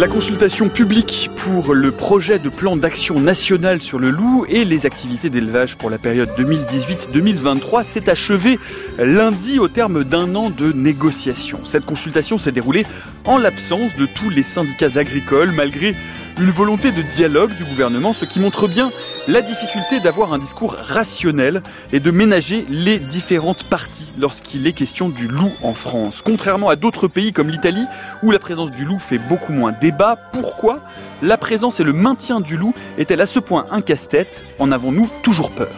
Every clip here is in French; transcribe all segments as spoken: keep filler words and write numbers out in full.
La consultation publique pour le projet de plan d'action national sur le loup et les activités d'élevage pour la période deux mille dix-huit deux mille vingt-trois s'est achevée lundi au terme d'un an de négociations. Cette consultation s'est déroulée en l'absence de tous les syndicats agricoles, malgré une volonté de dialogue du gouvernement, ce qui montre bien la difficulté d'avoir un discours rationnel et de ménager les différentes parties lorsqu'il est question du loup en France. Contrairement à d'autres pays comme l'Italie, où la présence du loup fait beaucoup moins débat, pourquoi la présence et le maintien du loup est-elle à ce point un casse-tête ? En avons-nous toujours peur ?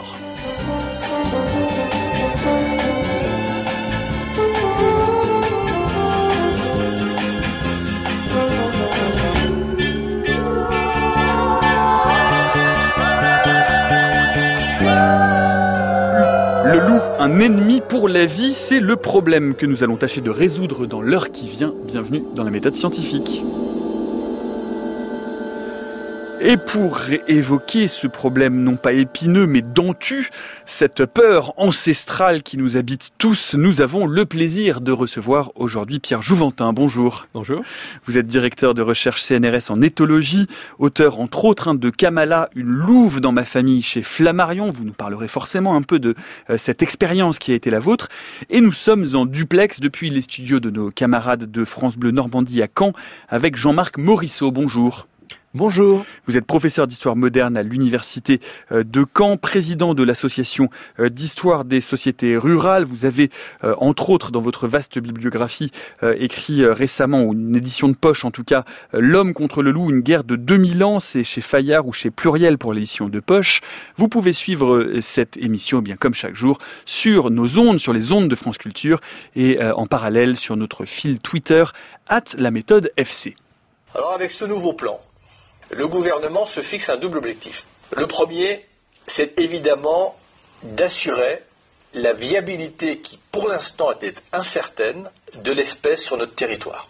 Le loup, un ennemi pour la vie, c'est le problème que nous allons tâcher de résoudre dans l'heure qui vient. Bienvenue dans la méthode scientifique. Et pour évoquer ce problème non pas épineux mais dentu, cette peur ancestrale qui nous habite tous, nous avons le plaisir de recevoir aujourd'hui Pierre Jouventin. Bonjour. Bonjour. Vous êtes directeur de recherche C N R S en éthologie, auteur entre autres hein, de Kamala, une louve dans ma famille chez Flammarion. Vous nous parlerez forcément un peu de euh, cette expérience qui a été la vôtre. Et nous sommes en duplex depuis les studios de nos camarades de France Bleu Normandie à Caen avec Jean-Marc Morisseau. Bonjour. Bonjour. Vous êtes professeur d'histoire moderne à l'université de Caen, président de l'association d'histoire des sociétés rurales. Vous avez, entre autres, dans votre vaste bibliographie, écrit récemment, ou une édition de poche en tout cas, L'homme contre le loup, une guerre de deux mille ans. C'est chez Fayard ou chez Pluriel pour l'édition de poche. Vous pouvez suivre cette émission, eh bien comme chaque jour, sur nos ondes, sur les ondes de France Culture et en parallèle sur notre fil Twitter, arobase la méthode F C. Alors avec ce nouveau plan, le gouvernement se fixe un double objectif. Le premier, c'est évidemment d'assurer la viabilité qui, pour l'instant, était incertaine de l'espèce sur notre territoire.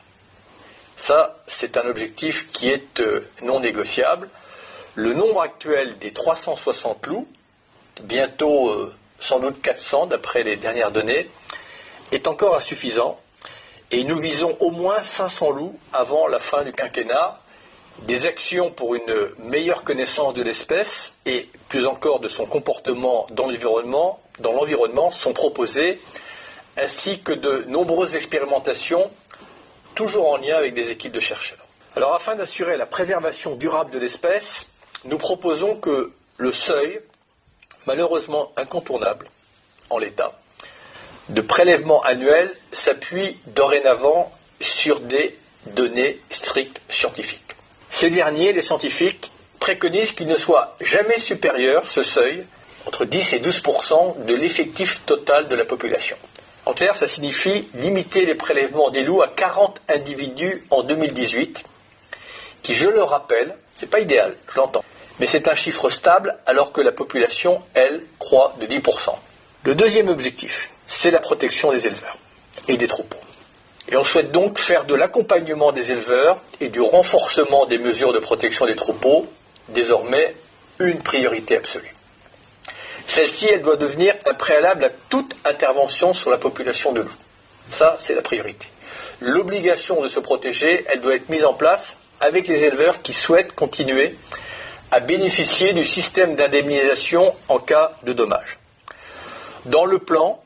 Ça, c'est un objectif qui est euh, non négociable. Le nombre actuel des trois cent soixante loups, bientôt euh, sans doute quatre cents d'après les dernières données, est encore insuffisant. Et nous visons au moins cinq cents loups avant la fin du quinquennat. Des actions pour une meilleure connaissance de l'espèce et plus encore de son comportement dans l'environnement, dans l'environnement sont proposées, ainsi que de nombreuses expérimentations, toujours en lien avec des équipes de chercheurs. Alors afin d'assurer la préservation durable de l'espèce, nous proposons que le seuil, malheureusement incontournable en l'état, de prélèvement annuel s'appuie dorénavant sur des données strictes scientifiques. Ces derniers, les scientifiques, préconisent qu'il ne soit jamais supérieur, ce seuil, entre dix et douze pour cent de l'effectif total de la population. En clair, ça signifie limiter les prélèvements des loups à quarante individus en deux mille dix-huit, qui, je le rappelle, c'est pas idéal, je l'entends, mais c'est un chiffre stable alors que la population, elle, croît de dix pour cent. Le deuxième objectif, c'est la protection des éleveurs et des troupeaux. Et on souhaite donc faire de l'accompagnement des éleveurs et du renforcement des mesures de protection des troupeaux désormais une priorité absolue. Celle-ci, elle doit devenir un préalable à toute intervention sur la population de loups. Ça, c'est la priorité. L'obligation de se protéger, elle doit être mise en place avec les éleveurs qui souhaitent continuer à bénéficier du système d'indemnisation en cas de dommages. Dans le plan,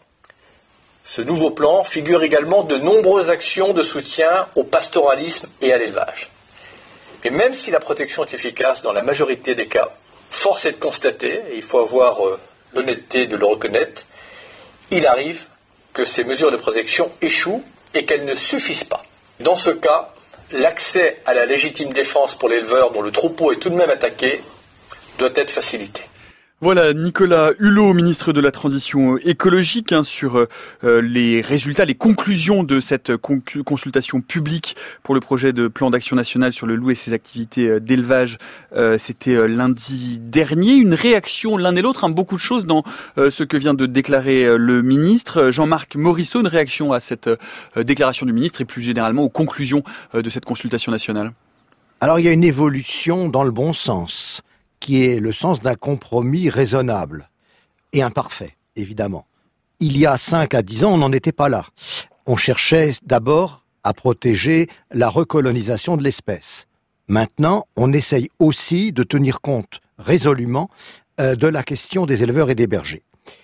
ce nouveau plan figure également de nombreuses actions de soutien au pastoralisme et à l'élevage. Et même si la protection est efficace dans la majorité des cas, force est de constater, et il faut avoir euh, l'honnêteté de le reconnaître, il arrive que ces mesures de protection échouent et qu'elles ne suffisent pas. Dans ce cas, l'accès à la légitime défense pour l'éleveur dont le troupeau est tout de même attaqué doit être facilité. Voilà, Nicolas Hulot, ministre de la Transition écologique, hein, sur euh, les résultats, les conclusions de cette con- consultation publique pour le projet de plan d'action national sur le loup et ses activités euh, d'élevage. Euh, c'était euh, lundi dernier. Une réaction l'un et l'autre, hein, beaucoup de choses dans euh, ce que vient de déclarer euh, le ministre. Jean-Marc Morisseau, une réaction à cette euh, déclaration du ministre et plus généralement aux conclusions euh, de cette consultation nationale. Alors il y a une évolution dans le bon sens, qui est le sens d'un compromis raisonnable et imparfait, évidemment. Il y a cinq à dix ans, on n'en était pas là. On cherchait d'abord à protéger la recolonisation de l'espèce. Maintenant, on essaye aussi de tenir compte résolument euh, de la question des éleveurs et des bergers.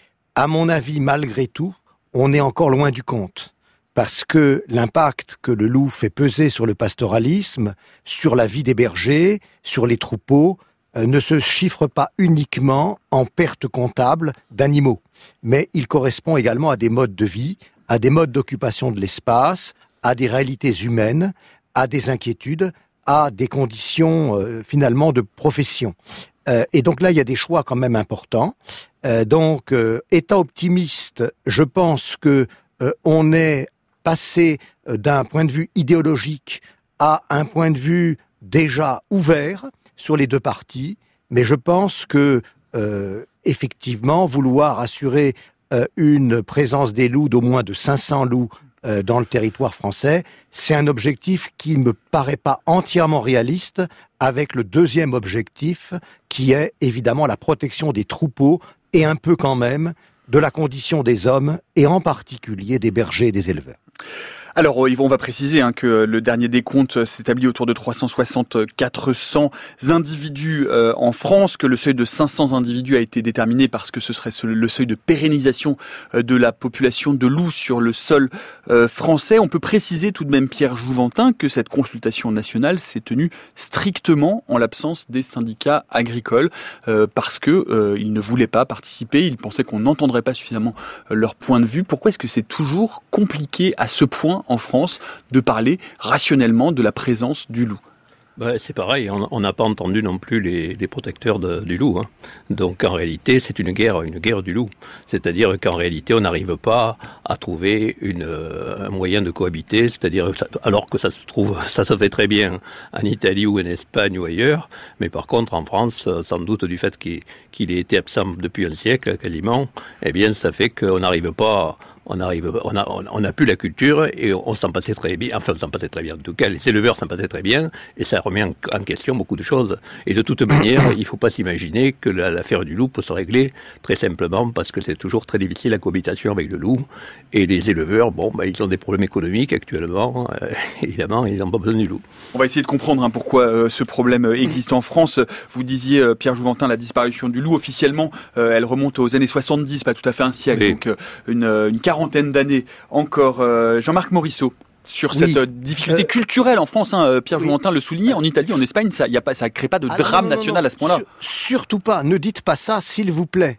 À mon avis, malgré tout, on est encore loin du compte. Parce que l'impact que le loup fait peser sur le pastoralisme, sur la vie des bergers, sur les troupeaux, euh, ne se chiffre pas uniquement en perte comptable d'animaux. Mais il correspond également à des modes de vie, à des modes d'occupation de l'espace, à des réalités humaines, à des inquiétudes, à des conditions euh, finalement de profession. Euh, et donc là, il y a des choix quand même importants. Euh, donc, euh, état optimiste, je pense que euh, on est passé euh, d'un point de vue idéologique à un point de vue déjà ouvert sur les deux parties. Mais je pense que euh, effectivement, vouloir assurer euh, une présence des loups d'au moins de cinq cents loups euh, dans le territoire français, c'est un objectif qui ne me paraît pas entièrement réaliste avec le deuxième objectif qui est évidemment la protection des troupeaux et un peu quand même de la condition des hommes et en particulier des bergers et des éleveurs. Alors, on va préciser hein, que le dernier décompte s'établit autour de trois cent soixante à quatre cents individus euh, en France, que le seuil de cinq cents individus a été déterminé parce que ce serait le seuil de pérennisation de la population de loups sur le sol euh, français. On peut préciser tout de même, Pierre Jouventin, que cette consultation nationale s'est tenue strictement en l'absence des syndicats agricoles euh, parce que euh, ils ne voulaient pas participer, ils pensaient qu'on n'entendrait pas suffisamment leur point de vue. Pourquoi est-ce que c'est toujours compliqué à ce point en France de parler rationnellement de la présence du loup? Ben, c'est pareil, on n'a pas entendu non plus les, les protecteurs de, du loup. Hein. Donc en réalité, c'est une guerre, une guerre du loup. C'est-à-dire qu'en réalité, on n'arrive pas à trouver une, un moyen de cohabiter. C'est-à-dire, alors que ça se trouve, ça se fait très bien en Italie ou en Espagne ou ailleurs. Mais par contre, en France, sans doute du fait qu'il, qu'il ait été absent depuis un siècle quasiment, eh bien, ça fait qu'on n'arrive pas. On arrive, on a, on a plus la culture et on s'en passait très bien. Enfin, on s'en passait très bien. En tout cas, les éleveurs s'en passaient très bien et ça remet en, en question beaucoup de choses. Et de toute manière, il faut pas s'imaginer que la, l'affaire du loup peut se régler très simplement parce que c'est toujours très difficile la cohabitation avec le loup. Et les éleveurs, bon, ben, ils ont des problèmes économiques actuellement. Euh, évidemment, ils n'ont pas besoin du loup. On va essayer de comprendre hein, pourquoi euh, ce problème existe en France. Vous disiez, euh, Pierre Jouventin, la disparition du loup officiellement, euh, elle remonte aux années soixante-dix, pas tout à fait un siècle, oui. donc euh, une, une quarantaine d'années encore. Euh, Jean-Marc Morisseau, sur oui. cette euh, difficulté euh, culturelle en France, hein, Pierre oui. Jouventin le soulignait, en Italie, en Espagne, ça ne crée pas de ah, drame non, non, national non, non. à ce point-là. Sur, surtout pas, ne dites pas ça, s'il vous plaît.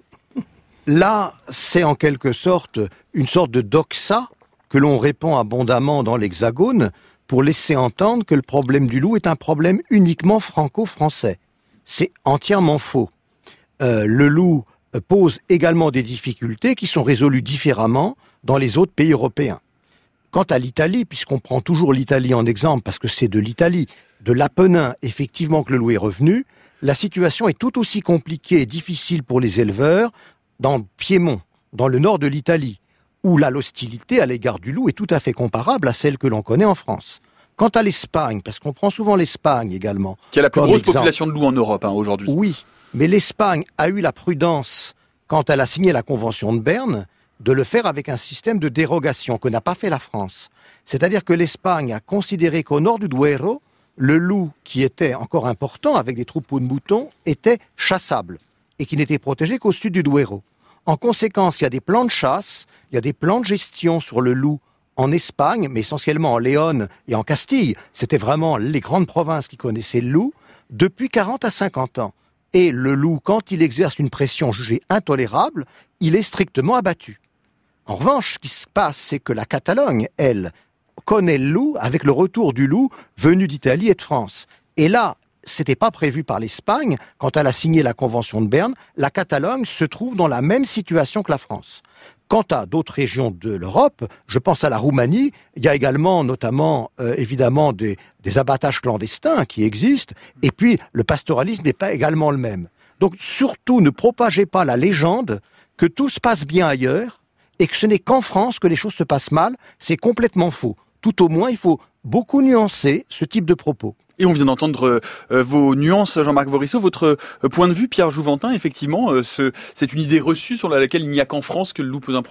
Là, c'est en quelque sorte une sorte de doxa que l'on répand abondamment dans l'Hexagone pour laisser entendre que le problème du loup est un problème uniquement franco-français. C'est entièrement faux. Euh, le loup pose également des difficultés qui sont résolues différemment dans les autres pays européens. Quant à l'Italie, puisqu'on prend toujours l'Italie en exemple, parce que c'est de l'Italie, de l'Apennin, effectivement, que le loup est revenu, la situation est tout aussi compliquée et difficile pour les éleveurs dans le Piémont, dans le nord de l'Italie, où là, l'hostilité à l'égard du loup est tout à fait comparable à celle que l'on connaît en France. Quant à l'Espagne, parce qu'on prend souvent l'Espagne également. Qui a la plus grosse exemple. population de loups en Europe hein, aujourd'hui. Oui, mais l'Espagne a eu la prudence, quand elle a signé la Convention de Berne, de le faire avec un système de dérogation que n'a pas fait la France. C'est-à-dire que l'Espagne a considéré qu'au nord du Duero, le loup, qui était encore important avec des troupeaux de moutons, était chassable et qui n'était protégé qu'au sud du Duero. En conséquence, il y a des plans de chasse, il y a des plans de gestion sur le loup en Espagne, mais essentiellement en Léon et en Castille. C'était vraiment les grandes provinces qui connaissaient le loup depuis quarante à cinquante ans. Et le loup, quand il exerce une pression jugée intolérable, il est strictement abattu. En revanche, ce qui se passe, c'est que la Catalogne, elle, connaît le loup avec le retour du loup venu d'Italie et de France. Et là, c'était pas prévu par l'Espagne. Quand elle a signé la Convention de Berne, la Catalogne se trouve dans la même situation que la France. Quant à d'autres régions de l'Europe, je pense à la Roumanie, il y a également notamment euh, évidemment des, des abattages clandestins qui existent, et puis le pastoralisme n'est pas également le même. Donc surtout ne propagez pas la légende que tout se passe bien ailleurs, et que ce n'est qu'en France que les choses se passent mal, c'est complètement faux. Tout au moins, il faut beaucoup nuancer ce type de propos. Et on vient d'entendre euh, vos nuances, Jean-Marc Morisseau. Votre euh, point de vue, Pierre Jouventin, effectivement, euh, ce, c'est une idée reçue sur laquelle il n'y a qu'en France que le loup pose un problème ?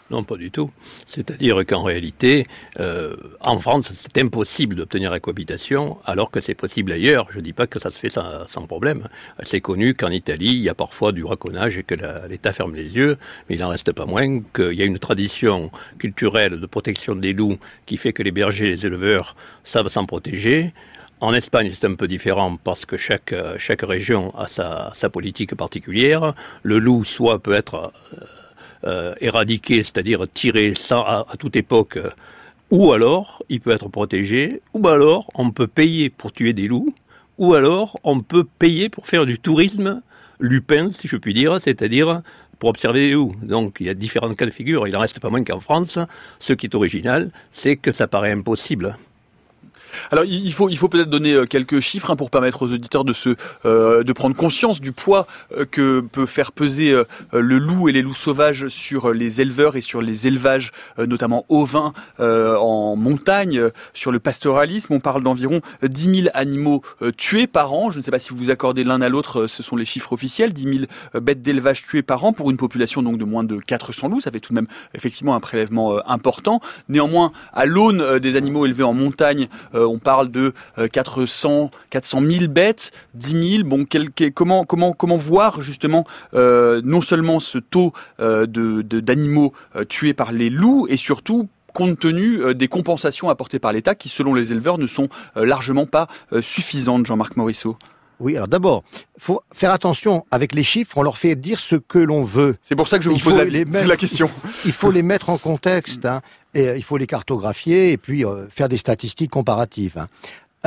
Non, pas du tout. C'est-à-dire qu'en réalité, euh, en France, c'est impossible d'obtenir la cohabitation, alors que c'est possible ailleurs. Je ne dis pas que ça se fait sans, sans problème. C'est connu qu'en Italie, il y a parfois du raconnage et que la, l'État ferme les yeux, mais il n'en reste pas moins qu'il y a une tradition culturelle de protection des loups qui fait que les bergers et les éleveurs savent s'en protéger. En Espagne, c'est un peu différent parce que chaque, chaque région a sa, sa politique particulière. Le loup, soit peut être... Euh, Euh, éradiqué, c'est-à-dire tiré sans, à, à toute époque, euh, ou alors il peut être protégé, ou alors on peut payer pour tuer des loups, ou alors on peut payer pour faire du tourisme lupin, si je puis dire, c'est-à-dire pour observer les loups. Donc il y a différents cas de figure. Il n'en reste pas moins qu'en France, ce qui est original, c'est que ça paraît impossible. Alors il faut, il faut peut-être donner quelques chiffres hein, pour permettre aux auditeurs de, se, euh, de prendre conscience du poids euh, que peut faire peser euh, le loup et les loups sauvages sur les éleveurs et sur les élevages, euh, notamment ovins euh, en montagne, euh, sur le pastoralisme. On parle d'environ dix mille animaux euh, tués par an. Je ne sais pas si vous vous accordez l'un à l'autre, euh, ce sont les chiffres officiels. dix mille euh, bêtes d'élevage tuées par an pour une population donc de moins de quatre cents loups. Ça fait tout de même effectivement un prélèvement euh, important. Néanmoins, à l'aune euh, des animaux élevés en montagne, euh, on parle de quatre cents, quatre cent mille bêtes, dix mille. Bon, quel, quel, comment, comment, comment voir justement euh, non seulement ce taux euh, de, de, d'animaux euh, tués par les loups et surtout compte tenu euh, des compensations apportées par l'État qui, selon les éleveurs, ne sont euh, largement pas euh, suffisantes, Jean-Marc Morisseau. Oui, alors d'abord, il faut faire attention avec les chiffres, on leur fait dire ce que l'on veut. C'est pour ça que je vous il pose la, mettre, la question. Il faut les mettre en contexte, hein, et il faut les cartographier et puis euh, faire des statistiques comparatives. Hein.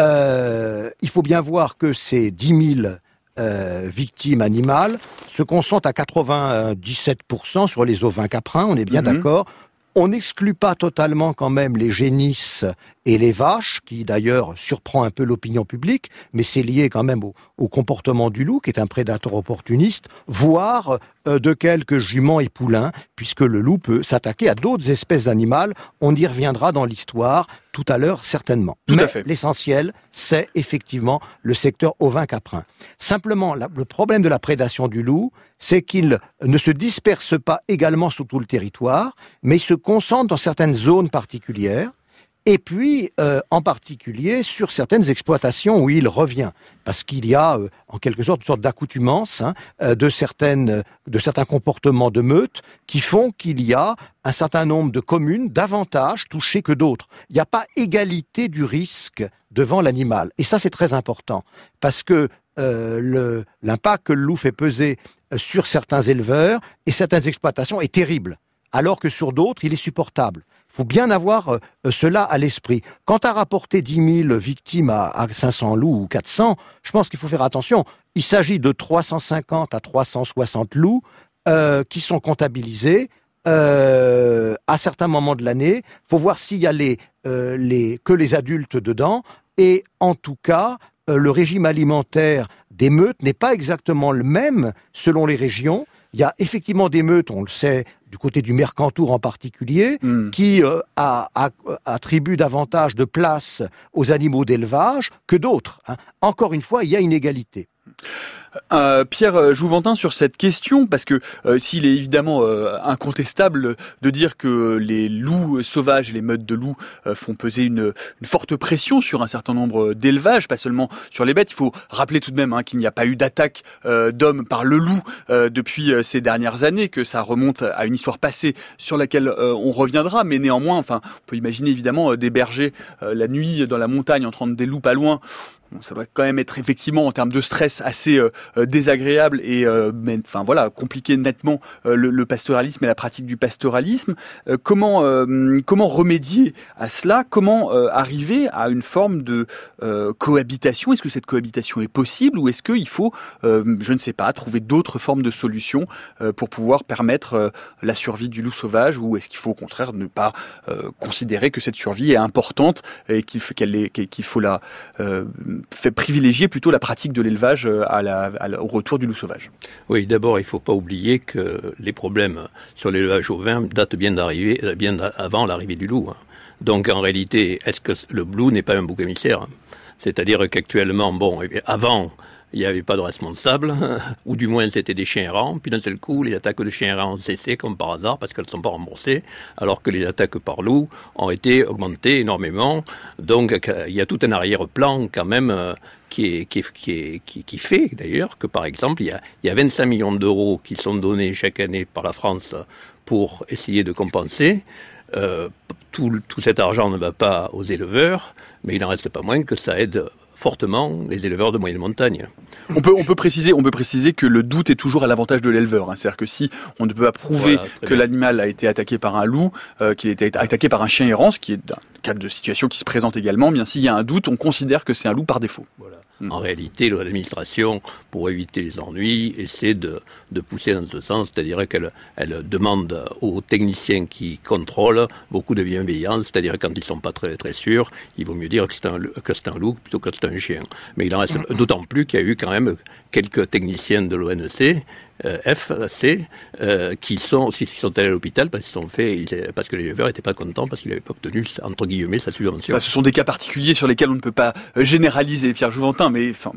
Euh, il faut bien voir que ces dix mille euh, victimes animales se concentrent à quatre-vingt-dix-sept pour cent sur les ovins caprins, on est bien mm-hmm. d'accord. On n'exclut pas totalement quand même les génisses et les vaches, qui d'ailleurs surprend un peu l'opinion publique, mais c'est lié quand même au, au comportement du loup, qui est un prédateur opportuniste, voire euh, de quelques juments et poulains, puisque le loup peut s'attaquer à d'autres espèces animales. On y reviendra dans l'histoire tout à l'heure, certainement. Tout mais à fait. L'essentiel, c'est effectivement le secteur ovin-caprin. Simplement, la, le problème de la prédation du loup, c'est qu'il ne se disperse pas également sur tout le territoire, mais il se concentre dans certaines zones particulières, et puis euh, en particulier sur certaines exploitations où il revient, parce qu'il y a euh, en quelque sorte une sorte d'accoutumance hein, euh, de, certaines, de certains comportements de meute qui font qu'il y a un certain nombre de communes davantage touchées que d'autres. Il n'y a pas égalité du risque devant l'animal, et ça c'est très important, parce que euh, le, l'impact que le loup fait peser sur certains éleveurs et certaines exploitations est terrible, alors que sur d'autres, il est supportable. Il faut bien avoir euh, cela à l'esprit. Quant à rapporter dix mille victimes à, à cinq cents loups ou quatre cents, je pense qu'il faut faire attention. Il s'agit de trois cent cinquante à trois cent soixante loups euh, qui sont comptabilisés euh, à certains moments de l'année. Il faut voir s'il y a les, euh, les, que les adultes dedans. Et en tout cas, euh, le régime alimentaire des meutes n'est pas exactement le même selon les régions. Il y a effectivement des meutes, on le sait, du côté du Mercantour en particulier, mmh. qui euh, a, a, attribue davantage de place aux animaux d'élevage que d'autres. Hein. Encore une fois, il y a une égalité. Euh, Pierre Jouventin, sur cette question, parce que euh, s'il est évidemment euh, incontestable de dire que les loups sauvages et les meutes de loups euh, font peser une, une forte pression sur un certain nombre d'élevages, pas seulement sur les bêtes, il faut rappeler tout de même hein, qu'il n'y a pas eu d'attaque euh, d'hommes par le loup euh, depuis euh, ces dernières années, que ça remonte à une histoire passée sur laquelle euh, on reviendra, mais néanmoins, enfin, on peut imaginer évidemment euh, des bergers euh, la nuit dans la montagne entendre des loups pas loin. Bon, ça doit quand même être effectivement en termes de stress assez euh, désagréable et euh, mais, enfin voilà compliquer nettement euh, le, le pastoralisme et la pratique du pastoralisme. Euh, comment euh, comment remédier à cela? Comment euh, arriver à une forme de euh, cohabitation? Est-ce que cette cohabitation est possible ou est-ce qu'il faut, euh, je ne sais pas, trouver d'autres formes de solutions euh, pour pouvoir permettre euh, la survie du loup sauvage, ou est-ce qu'il faut au contraire ne pas euh, considérer que cette survie est importante et qu'il faut, qu'elle est, qu'il faut la euh, fait privilégier plutôt la pratique de l'élevage à la, à la, au retour du loup sauvage? Oui, d'abord, il ne faut pas oublier que les problèmes sur l'élevage ovin datent bien d'arriver, bien avant l'arrivée du loup. Donc, en réalité, est-ce que le loup n'est pas un bouc émissaire? C'est-à-dire qu'actuellement, bon, avant, il n'y avait pas de responsable, ou du moins c'était des chiens errants, puis d'un seul coup, les attaques de chiens errants ont cessé comme par hasard, parce qu'elles ne sont pas remboursées, alors que les attaques par loup ont été augmentées énormément. Donc il y a tout un arrière-plan quand même euh, qui, est, qui, est, qui, est, qui, qui fait d'ailleurs que par exemple, il y a, il y a vingt-cinq millions d'euros qui sont donnés chaque année par la France pour essayer de compenser. Euh, tout, tout cet argent ne va pas aux éleveurs, mais il n'en reste pas moins que ça aide fortement les éleveurs de moyenne montagne. On peut, on peut préciser, on peut préciser que le doute est toujours à l'avantage de l'éleveur. Hein. C'est-à-dire que si on ne peut pas prouver voilà, que bien. l'animal a été attaqué par un loup, euh, qu'il a été attaqué par un chien errant, ce qui est un cas de situation qui se présente également, bien s'il y a un doute, on considère que c'est un loup par défaut. Voilà. Mmh. En réalité, l'administration, pour éviter les ennuis, essaie de, de pousser dans ce sens, c'est-à-dire qu'elle elle demande aux techniciens qui contrôlent beaucoup de bienveillance, c'est-à-dire quand ils ne sont pas très, très sûrs, il vaut mieux dire que c'est, un, que c'est un loup plutôt que c'est un chien. Mais il en reste mmh. d'autant plus qu'il y a eu quand même quelques techniciens de l'O N C, euh, F C, euh, qui sont, qui sont allés à l'hôpital parce qu'ils sont fait, ils, parce que les éleveurs n'étaient pas contents parce qu'ils n'avaient pas obtenu, entre guillemets, sa subvention. Ça, ce sont des cas particuliers sur lesquels on ne peut pas généraliser, Pierre Jouventin, mais enfin.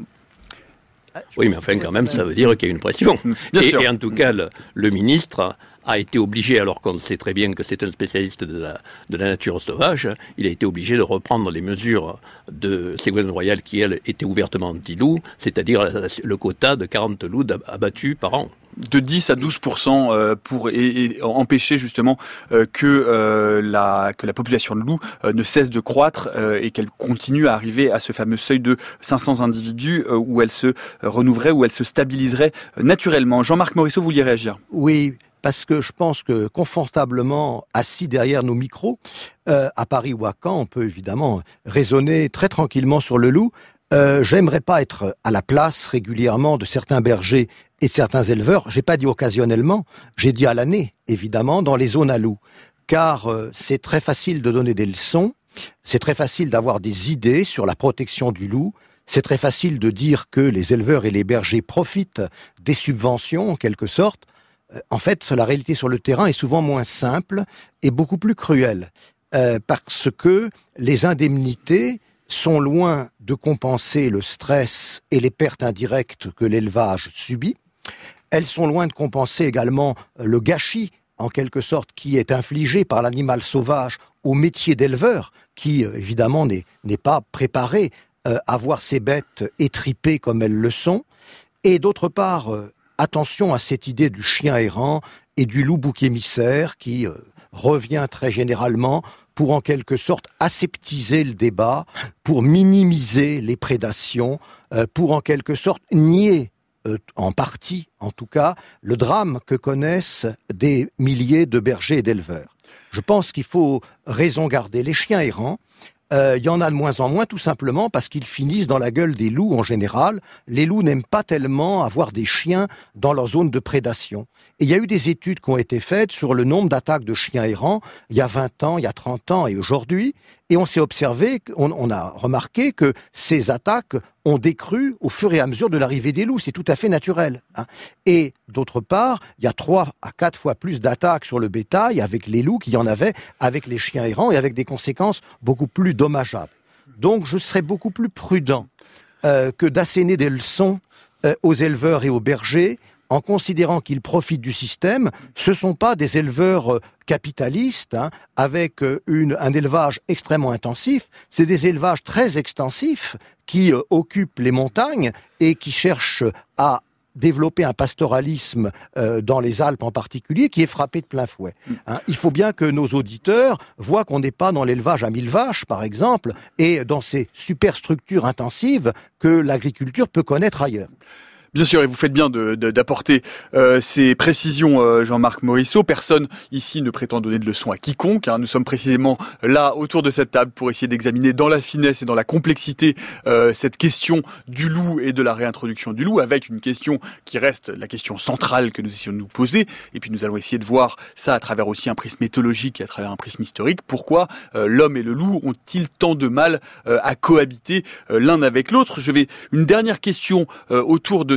Oui, mais enfin, quand même, ça veut dire qu'il y a une pression. Bien et, sûr. et en tout cas, le, le ministre a été obligé, alors qu'on sait très bien que c'est un spécialiste de la, de la nature sauvage, il a été obligé de reprendre les mesures de Ségolène Royal qui, elle, était ouvertement anti-loup, c'est-à-dire le quota de quarante loups abattus par an. De dix à douze pour cent pour et, et empêcher justement euh, que euh, la que la population de loups euh, ne cesse de croître euh, et qu'elle continue à arriver à ce fameux seuil de cinq cents individus euh, où elle se renouvellerait, où elle se stabiliserait naturellement. Jean-Marc Morisseau, vous vouliez réagir ? Oui. Parce que je pense que confortablement assis derrière nos micros, euh, à Paris ou à Caen, on peut évidemment raisonner très tranquillement sur le loup. Euh, j'aimerais pas être à la place régulièrement de certains bergers et de certains éleveurs. J'ai pas dit occasionnellement, j'ai dit à l'année, évidemment, dans les zones à loup. Car euh, c'est très facile de donner des leçons, c'est très facile d'avoir des idées sur la protection du loup, c'est très facile de dire que les éleveurs et les bergers profitent des subventions, en quelque sorte. En fait, la réalité sur le terrain est souvent moins simple et beaucoup plus cruelle, euh, parce que les indemnités sont loin de compenser le stress et les pertes indirectes que l'élevage subit. Elles sont loin de compenser également le gâchis, en quelque sorte, qui est infligé par l'animal sauvage au métier d'éleveur, qui, évidemment, n'est, n'est pas préparé euh, à voir ses bêtes étripées comme elles le sont. Et d'autre part, euh, attention à cette idée du chien errant et du loup bouc émissaire qui euh, revient très généralement pour en quelque sorte aseptiser le débat, pour minimiser les prédations, euh, pour en quelque sorte nier, euh, en partie en tout cas, le drame que connaissent des milliers de bergers et d'éleveurs. Je pense qu'il faut raison garder. Les chiens errants, Euh, il y en a de moins en moins, tout simplement parce qu'ils finissent dans la gueule des loups en général. Les loups n'aiment pas tellement avoir des chiens dans leur zone de prédation. Et il y a eu des études qui ont été faites sur le nombre d'attaques de chiens errants il y a vingt ans, il y a trente ans et aujourd'hui. Et on s'est observé, on, on a remarqué que ces attaques ont décru au fur et à mesure de l'arrivée des loups. C'est tout à fait naturel. Hein. Et d'autre part, il y a trois à quatre fois plus d'attaques sur le bétail avec les loups qu'il y en avait avec les chiens errants et avec des conséquences beaucoup plus dommageables. Donc je serais beaucoup plus prudent euh, que d'asséner des leçons euh, aux éleveurs et aux bergers en considérant qu'ils profitent du système. Ce ne sont pas des éleveurs capitalistes, hein, avec une, un élevage extrêmement intensif, c'est des élevages très extensifs qui euh, occupent les montagnes et qui cherchent à développer un pastoralisme euh, dans les Alpes en particulier qui est frappé de plein fouet. Hein, il faut bien que nos auditeurs voient qu'on n'est pas dans l'élevage à mille vaches, par exemple, et dans ces superstructures intensives que l'agriculture peut connaître ailleurs. Bien sûr, et vous faites bien de, de, d'apporter euh, ces précisions, euh, Jean-Marc Morisseau. Personne ici ne prétend donner de leçons à quiconque. Hein. Nous sommes précisément là, autour de cette table, pour essayer d'examiner dans la finesse et dans la complexité euh, cette question du loup et de la réintroduction du loup, avec une question qui reste la question centrale que nous essayons de nous poser. Et puis nous allons essayer de voir ça à travers aussi un prisme éthologique et à travers un prisme historique. Pourquoi euh, l'homme et le loup ont-ils tant de mal euh, à cohabiter euh, l'un avec l'autre ? Je vais une dernière question euh, autour de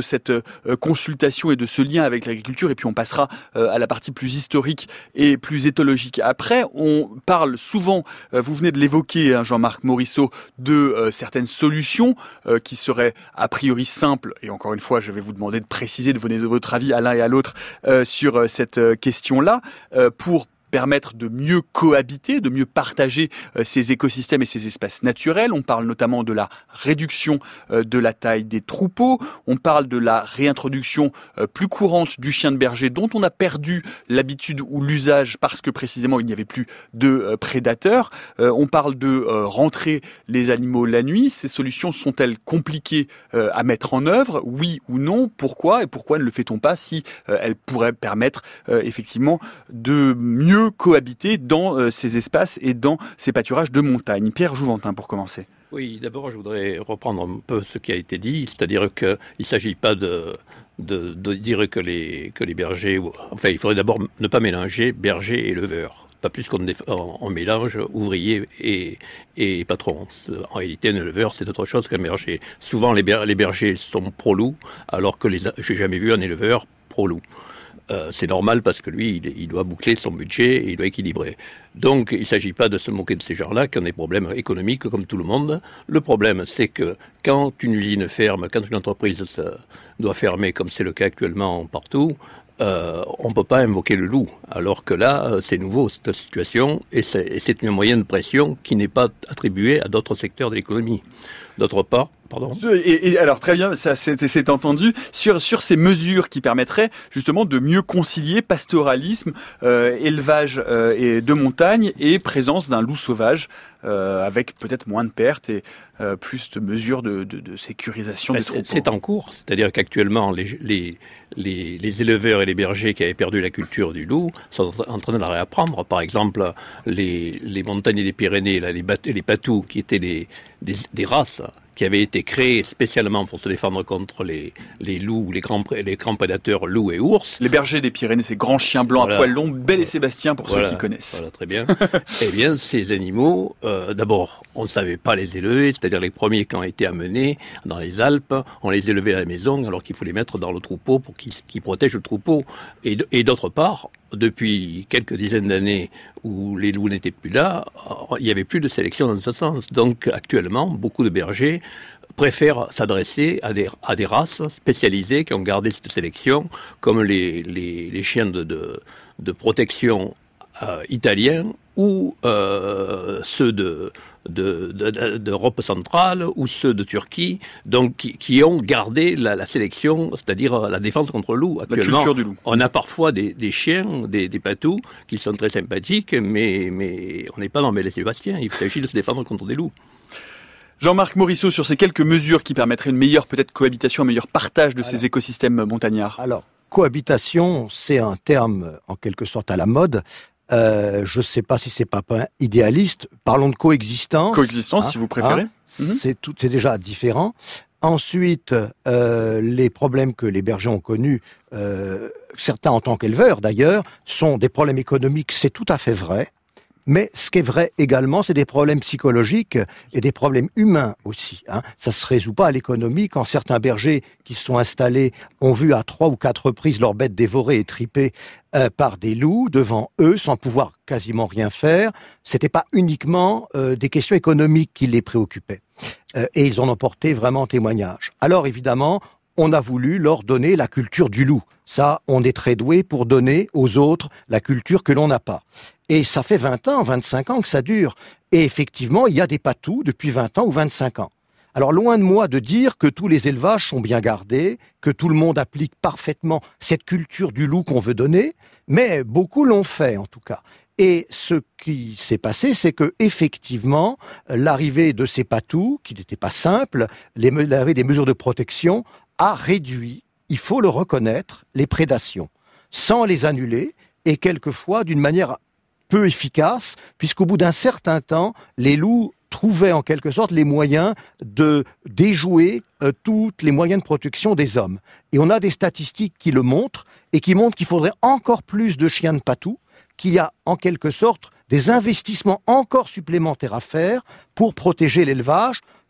cette euh, consultation et de ce lien avec l'agriculture, et puis on passera euh, à la partie plus historique et plus éthologique. Après, on parle souvent, euh, vous venez de l'évoquer, hein, Jean-Marc Morisseau, de euh, certaines solutions euh, qui seraient a priori simples, et encore une fois, je vais vous demander de préciser, de donner votre avis à l'un et à l'autre euh, sur euh, cette euh, question-là, euh, pour permettre de mieux cohabiter, de mieux partager euh, ces écosystèmes et ces espaces naturels. On parle notamment de la réduction euh, de la taille des troupeaux. On parle de la réintroduction euh, plus courante du chien de berger, dont on a perdu l'habitude ou l'usage parce que précisément il n'y avait plus de euh, prédateurs. Euh, on parle de euh, rentrer les animaux la nuit. Ces solutions sont-elles compliquées euh, à mettre en œuvre? Oui ou non? Pourquoi? Et pourquoi ne le fait-on pas si euh, elles pourraient permettre euh, effectivement de mieux cohabiter dans euh, ces espaces et dans ces pâturages de montagne? Pierre Jouventin, pour commencer. Oui, d'abord, je voudrais reprendre un peu ce qui a été dit, c'est-à-dire qu'il ne s'agit pas de, de, de dire que les, que les bergers... Enfin, il faudrait d'abord ne pas mélanger berger et éleveur. Pas plus qu'on on, on mélange ouvrier et, et patron. En réalité, un éleveur, c'est autre chose qu'un berger. Souvent, les, ber, les bergers sont pro-loup, alors que je n'ai jamais vu un éleveur pro-loup. Euh, c'est normal parce que lui, il, il doit boucler son budget et il doit équilibrer. Donc, il ne s'agit pas de se moquer de ces gens-là qui ont des problèmes économiques comme tout le monde. Le problème, c'est que quand une usine ferme, quand une entreprise doit fermer, comme c'est le cas actuellement partout, euh, on ne peut pas invoquer le loup. Alors que là, c'est nouveau, cette situation, et c'est, et c'est une moyenne de pression qui n'est pas attribuée à d'autres secteurs de l'économie. D'autre part, pardon. Et, et alors très bien, ça c'est, c'est entendu sur sur ces mesures qui permettraient justement de mieux concilier pastoralisme, euh, élevage euh, et de montagne et présence d'un loup sauvage euh, avec peut-être moins de pertes et euh, plus de mesures de, de, de sécurisation des troupeaux. C'est en cours, c'est-à-dire qu'actuellement les, les les les éleveurs et les bergers qui avaient perdu la culture du loup sont en train de la réapprendre. Par exemple, les les montagnes des Pyrénées, là, les bat- les patous qui étaient des des, des races qui avaient été créés spécialement pour se défendre contre les, les loups, les grands, les grands prédateurs loups et ours. Les bergers des Pyrénées, ces grands chiens blancs voilà. à poils longs, Belle et Sébastien pour voilà. ceux qui connaissent. Voilà, très bien. Eh bien, ces animaux, euh, d'abord, on ne savait pas les élever, c'est-à-dire les premiers qui ont été amenés dans les Alpes, on les élevait à la maison alors qu'il faut les mettre dans le troupeau pour qu'ils, qu'ils protègent le troupeau. Et, et d'autre part, depuis quelques dizaines d'années où les loups n'étaient plus là, il n'y avait plus de sélection dans ce sens. Donc actuellement, beaucoup de bergers préfèrent s'adresser à des, à des races spécialisées qui ont gardé cette sélection, comme les, les, les chiens de, de, de protection euh, italiens ou euh, ceux de, de, de, d'Europe centrale ou ceux de Turquie, donc qui, qui ont gardé la, la sélection, c'est-à-dire la défense contre le loup. Actuellement, la culture du loup. On a parfois des, des chiens, des, des patous, qui sont très sympathiques, mais, mais on n'est pas dans Belle et Sébastien. Il s'agit de se défendre contre des loups. Jean-Marc Morisseau, sur ces quelques mesures qui permettraient une meilleure peut-être cohabitation, un meilleur partage de alors, ces écosystèmes montagnards. Alors, cohabitation, c'est un terme en quelque sorte à la mode. Euh, je ne sais pas si c'est pas idéaliste. Parlons de coexistence. Coexistence, hein, si vous préférez. Hein, mm-hmm. C'est tout, c'est déjà différent. Ensuite, euh, les problèmes que les bergers ont connus, euh, certains en tant qu'éleveurs d'ailleurs, sont des problèmes économiques. C'est tout à fait vrai. Mais ce qui est vrai également, c'est des problèmes psychologiques et des problèmes humains aussi. Hein. Ça se résout pas à l'économie quand certains bergers qui se sont installés ont vu à trois ou quatre reprises leurs bêtes dévorées et tripées euh, par des loups devant eux, sans pouvoir quasiment rien faire. C'était pas uniquement euh, des questions économiques qui les préoccupaient. Euh, et ils en ont porté vraiment témoignage. Alors évidemment, on a voulu leur donner la culture du loup. Ça, on est très doué pour donner aux autres la culture que l'on n'a pas. Et ça fait vingt ans, vingt-cinq ans que ça dure. Et effectivement, il y a des patous depuis vingt ans ou vingt-cinq ans. Alors loin de moi de dire que tous les élevages sont bien gardés, que tout le monde applique parfaitement cette culture du loup qu'on veut donner, mais beaucoup l'ont fait en tout cas. Et ce qui s'est passé, c'est que effectivement, l'arrivée de ces patous, qui n'étaient pas simples, les, l'arrivée des mesures de protection, a réduit, il faut le reconnaître, les prédations, sans les annuler, et quelquefois d'une manière peu efficace, puisqu'au bout d'un certain temps, les loups trouvaient en quelque sorte les moyens de déjouer euh, toutes les moyens de protection des hommes. Et on a des statistiques qui le montrent, et qui montrent qu'il faudrait encore plus de chiens de patous, qu'il y a en quelque sorte des investissements encore supplémentaires à faire pour protéger l'élevage,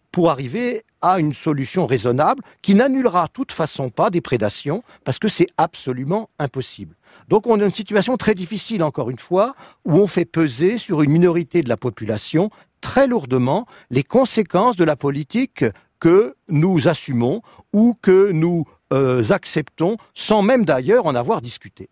pour arriver à une solution raisonnable qui n'annulera de toute façon pas des prédations, parce que c'est absolument impossible. Donc on a une situation très difficile, encore une fois, où on fait peser sur une minorité de la population très lourdement les conséquences de la politique que nous assumons ou que nous euh, acceptons, sans même d'ailleurs en avoir discuté.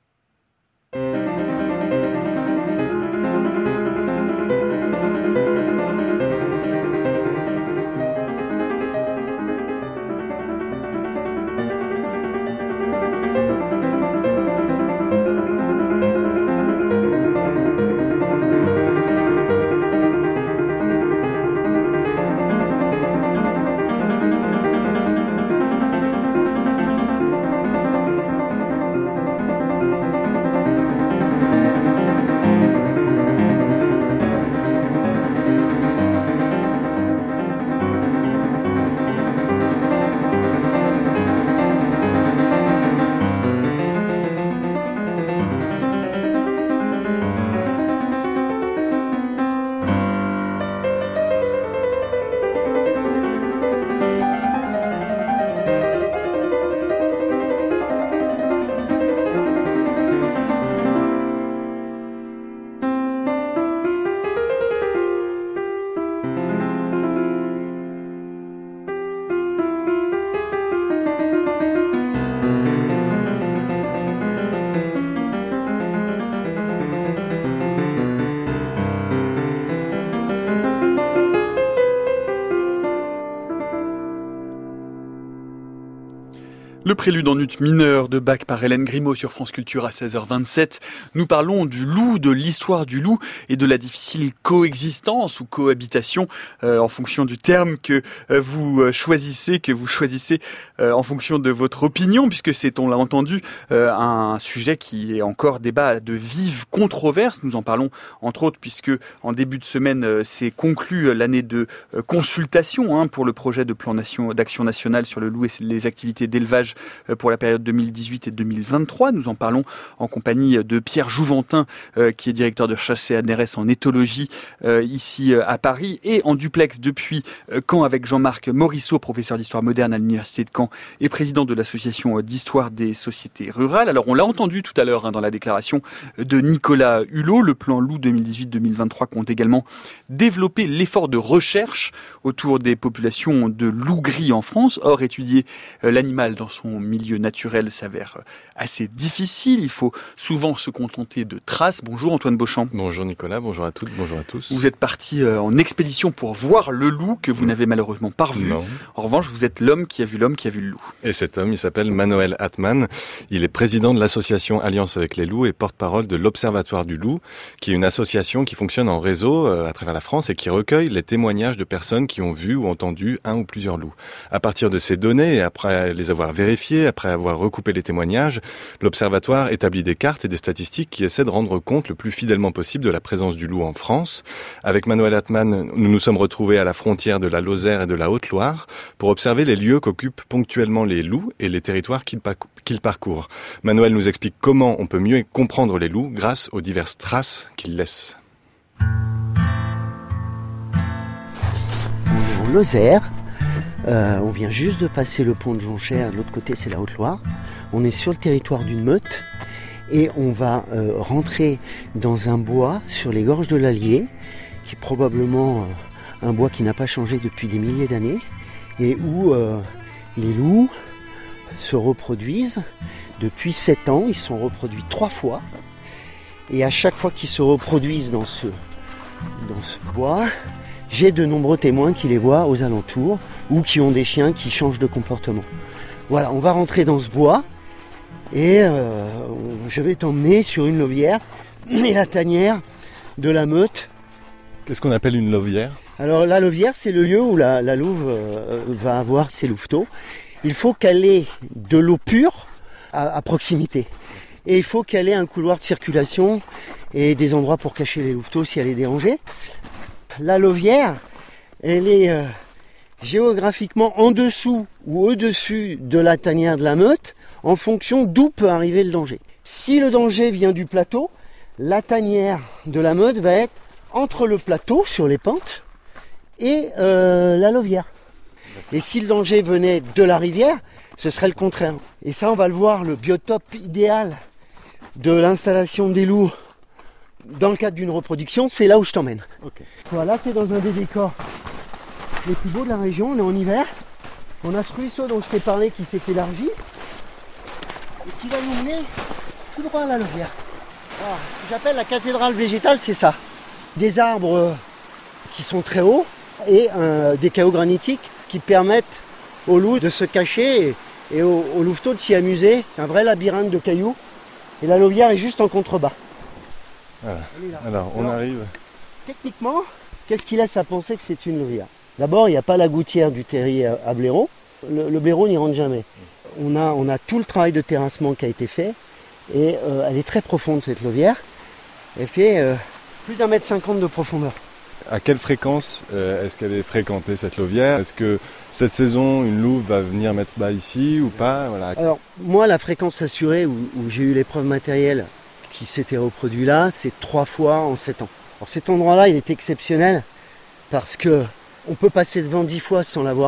Le prélude en ut mineur de Bach par Hélène Grimaud sur France Culture à seize heures vingt-sept. Nous parlons du loup, de l'histoire du loup et de la difficile coexistence ou cohabitation euh, en fonction du terme que euh, vous choisissez, que vous choisissez euh, en fonction de votre opinion, puisque c'est, on l'a entendu, euh, un sujet qui est encore débat de vive controverse. Nous en parlons entre autres puisque en début de semaine euh, s'est conclue l'année de euh, consultation hein, pour le projet de plan nation, d'action nationale sur le loup et les activités d'élevage pour la période deux mille dix-huit et deux mille vingt-trois. Nous en parlons en compagnie de Pierre Jouventin, euh, qui est directeur de recherche C N R S en éthologie euh, ici euh, à Paris, et en duplex depuis euh, Caen avec Jean-Marc Morisseau, professeur d'histoire moderne à l'université de Caen et président de l'association d'histoire des sociétés rurales. Alors on l'a entendu tout à l'heure hein, dans la déclaration de Nicolas Hulot, le plan loup deux mille dix-huit deux mille vingt-trois compte également développer l'effort de recherche autour des populations de loups gris en France. Or, étudier euh, l'animal dans son milieu naturel s'avère assez difficile. Il faut souvent se contenter de traces. Bonjour Antoine Beauchamp. Bonjour Nicolas, bonjour à toutes, bonjour à tous. Vous êtes parti en expédition pour voir le loup que vous n'avez malheureusement pas revu. Non. En revanche, vous êtes l'homme qui a vu l'homme qui a vu le loup. Et cet homme, il s'appelle Manoël Atman. Il est président de l'association Alliance avec les loups et porte-parole de l'Observatoire du loup, qui est une association qui fonctionne en réseau à travers la France et qui recueille les témoignages de personnes qui ont vu ou entendu un ou plusieurs loups. À partir de ces données et après les avoir vérifiées, après avoir recoupé les témoignages, l'Observatoire établit des cartes et des statistiques qui essaient de rendre compte le plus fidèlement possible de la présence du loup en France. Avec Manoël Atman, nous nous sommes retrouvés à la frontière de la Lozère et de la Haute-Loire pour observer les lieux qu'occupent ponctuellement les loups et les territoires qu'ils, pa- qu'ils parcourent. Manoël nous explique comment on peut mieux comprendre les loups grâce aux diverses traces qu'ils laissent. On est en Lozère. Euh, on vient juste de passer le pont de Jonchère, de l'autre côté c'est la Haute-Loire. On est sur le territoire d'une meute et on va euh, rentrer dans un bois sur les gorges de l'Allier, qui est probablement euh, un bois qui n'a pas changé depuis des milliers d'années, et où euh, les loups se reproduisent depuis sept ans. Ils se sont reproduits trois fois, et à chaque fois qu'ils se reproduisent dans ce, dans ce bois, j'ai de nombreux témoins qui les voient aux alentours ou qui ont des chiens qui changent de comportement. Voilà, on va rentrer dans ce bois et euh, je vais t'emmener sur une lovière et la tanière de la meute. Qu'est-ce qu'on appelle une lovière ? Alors la lovière, c'est le lieu où la, la louve euh, va avoir ses louveteaux. Il faut qu'elle ait de l'eau pure à, à proximité. Et il faut qu'elle ait un couloir de circulation et des endroits pour cacher les louveteaux si elle est dérangée. La lovière, elle est euh, géographiquement en dessous ou au-dessus de la tanière de la meute, en fonction d'où peut arriver le danger. Si le danger vient du plateau, la tanière de la meute va être entre le plateau, sur les pentes, et euh, la lovière. Et si le danger venait de la rivière, ce serait le contraire. Et ça, on va le voir, le biotope idéal de l'installation des loups dans le cadre d'une reproduction, c'est là où je t'emmène. Okay. Voilà, tu es dans un des décors les plus beaux de la région, on est en hiver. On a ce ruisseau dont je t'ai parlé qui s'est élargi et qui va nous mener tout droit à la Louvière. Alors, ce que j'appelle la cathédrale végétale, c'est ça. Des arbres qui sont très hauts et euh, des cailloux granitiques qui permettent aux loups de se cacher et, et aux, aux louveteaux de s'y amuser. C'est un vrai labyrinthe de cailloux. Et la Louvière est juste en contrebas. Voilà. Alors, on Alors, arrive. Techniquement, qu'est-ce qui laisse à penser que c'est une Louvière ? D'abord, il n'y a pas la gouttière du Terrier à, à blaireau. Le, le blaireau n'y rentre jamais. On a, on a tout le travail de terrassement qui a été fait. Et euh, elle est très profonde, cette Louvière. Elle fait euh, plus d'un mètre cinquante de profondeur. À quelle fréquence euh, est-ce qu'elle est fréquentée, cette Louvière ? Est-ce que cette saison, une louve va venir mettre bas ici ou pas ? Voilà. Alors, moi, la fréquence assurée où, où j'ai eu l'épreuve matérielle qui s'était reproduit là, c'est trois fois en sept ans. Alors, cet endroit-là, il est exceptionnel parce que on peut passer devant dix fois sans la voir.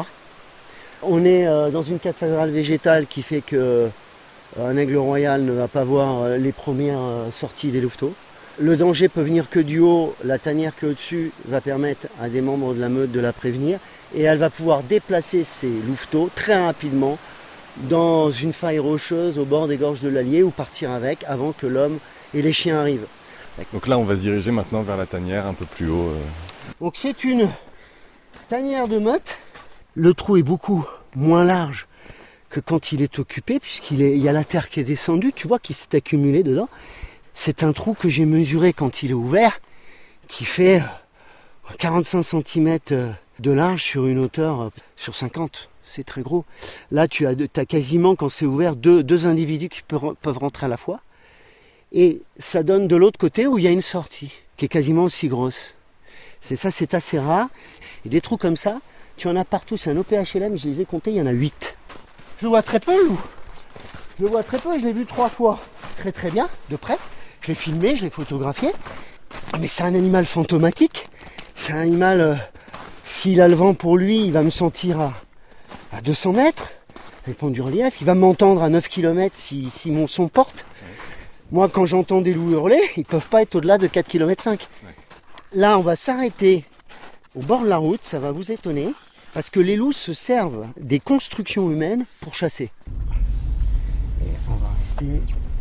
On est euh, dans une cathédrale végétale qui fait que euh, un aigle royal ne va pas voir euh, les premières euh, sorties des louveteaux. Le danger peut venir que du haut, la tanière qui est au-dessus va permettre à des membres de la meute de la prévenir et elle va pouvoir déplacer ces louveteaux très rapidement dans une faille rocheuse au bord des gorges de l'Allier ou partir avec avant que l'homme et les chiens arrivent. Donc là, on va se diriger maintenant vers la tanière un peu plus haut. Euh... Donc c'est une tanière de meute. Le trou est beaucoup moins large que quand il est occupé puisqu'il est, il y a la terre qui est descendue, tu vois, qui s'est accumulée dedans. C'est un trou que j'ai mesuré quand il est ouvert, qui fait quarante-cinq centimètres de large sur une hauteur sur cinquante. C'est très gros. Là, tu as, as quasiment, quand c'est ouvert, deux, deux individus qui peuvent, peuvent rentrer à la fois. Et ça donne de l'autre côté où il y a une sortie, qui est quasiment aussi grosse. C'est ça, c'est assez rare. Et des trous comme ça, tu en as partout. C'est un O P H L M, je les ai comptés, il y en a huit. Je le vois très peu, le loup. Je le vois très peu, je l'ai vu trois fois. Très très bien, de près. Je l'ai filmé, je l'ai photographié. Mais c'est un animal fantomatique. C'est un animal, euh, s'il a le vent pour lui, il va me sentir à, à deux cents mètres. Ça dépend du relief. Il va m'entendre à neuf kilomètres si, si mon son porte. Moi, quand j'entends des loups hurler, ils ne peuvent pas être au-delà de quatre virgule cinq kilomètres. Là, on va s'arrêter au bord de la route, ça va vous étonner, parce que les loups se servent des constructions humaines pour chasser. Et on va rester...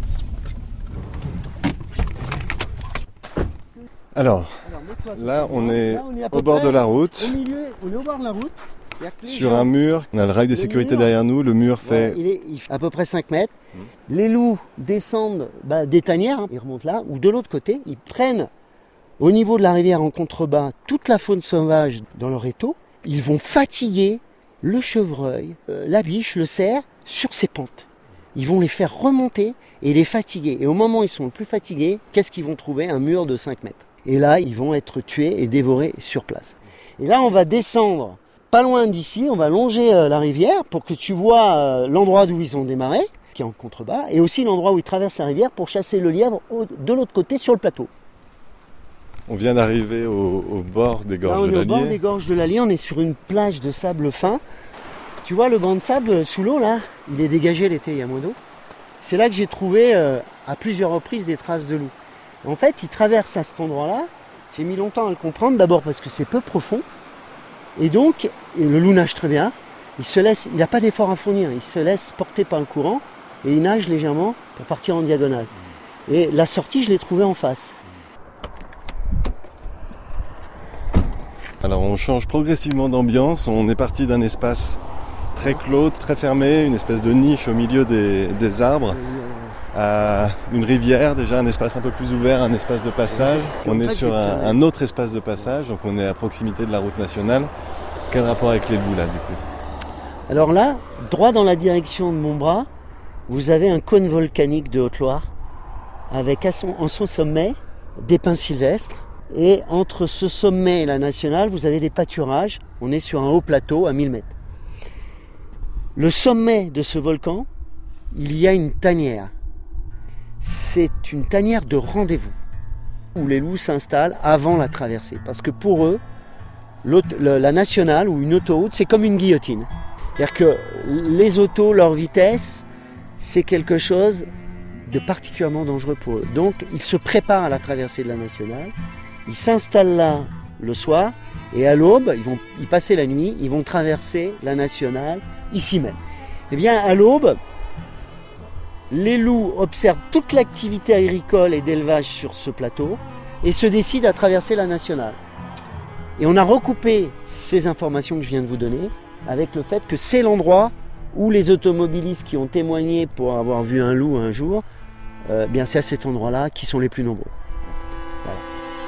Alors, Alors là, on est, là, on est au bord de la route. Au milieu, on est au bord de la route. Sur un mur, on a le rail de sécurité mur, derrière nous, le mur fait... Ouais, il, est, il fait à peu près cinq mètres. Mmh. Les loups descendent bah, des tanières, hein, ils remontent là, ou de l'autre côté, ils prennent au niveau de la rivière en contrebas toute la faune sauvage dans leur étau. Ils vont fatiguer le chevreuil, euh, la biche, le cerf sur ces pentes. Ils vont les faire remonter et les fatiguer. Et au moment où ils sont le plus fatigués, qu'est-ce qu'ils vont trouver ? Un mur de cinq mètres. Et là, ils vont être tués et dévorés sur place. Et là, on va descendre pas loin d'ici, on va longer euh, la rivière pour que tu vois euh, l'endroit d'où ils ont démarré, qui est en contrebas, et aussi l'endroit où ils traversent la rivière pour chasser le lièvre au, de l'autre côté sur le plateau. On vient d'arriver au, au bord des gorges là, de l'Allier. On est au bord des gorges de l'Allier, on est sur une plage de sable fin. Tu vois le banc de sable sous l'eau là, il est dégagé l'été, il y a moins d'eau. C'est là que j'ai trouvé euh, à plusieurs reprises des traces de loup. En fait, ils traversent à cet endroit-là. J'ai mis longtemps à le comprendre, d'abord parce que c'est peu profond. Et donc, le loup nage très bien. Il se laisse, il n'a pas d'effort à fournir. Il se laisse porter par le courant et il nage légèrement pour partir en diagonale. Et la sortie, je l'ai trouvée en face. Alors, on change progressivement d'ambiance. On est parti d'un espace très clos, très fermé, une espèce de niche au milieu des, des arbres, à une rivière, déjà un espace un peu plus ouvert, un espace de passage. On est sur un, un autre espace de passage, donc on est à proximité de la route nationale. Quel rapport avec les loups là, du coup ? Alors là, droit dans la direction de mon bras, vous avez un cône volcanique de Haute-Loire, avec à son, en son sommet des pins sylvestres. Et entre ce sommet et la nationale, vous avez des pâturages. On est sur un haut plateau à mille mètres. Le sommet de ce volcan, il y a une tanière. C'est une tanière de rendez-vous où les loups s'installent avant la traversée. Parce que pour eux, la nationale ou une autoroute, c'est comme une guillotine. C'est-à-dire que les autos, leur vitesse, c'est quelque chose de particulièrement dangereux pour eux. Donc, ils se préparent à la traversée de la nationale, ils s'installent là le soir, et à l'aube, ils vont y passer la nuit, ils vont traverser la nationale ici même. Eh bien, à l'aube, les loups observent toute l'activité agricole et d'élevage sur ce plateau et se décident à traverser la nationale. Et on a recoupé ces informations que je viens de vous donner avec le fait que c'est l'endroit où les automobilistes qui ont témoigné pour avoir vu un loup un jour, euh, bien c'est à cet endroit-là qui sont les plus nombreux. Voilà.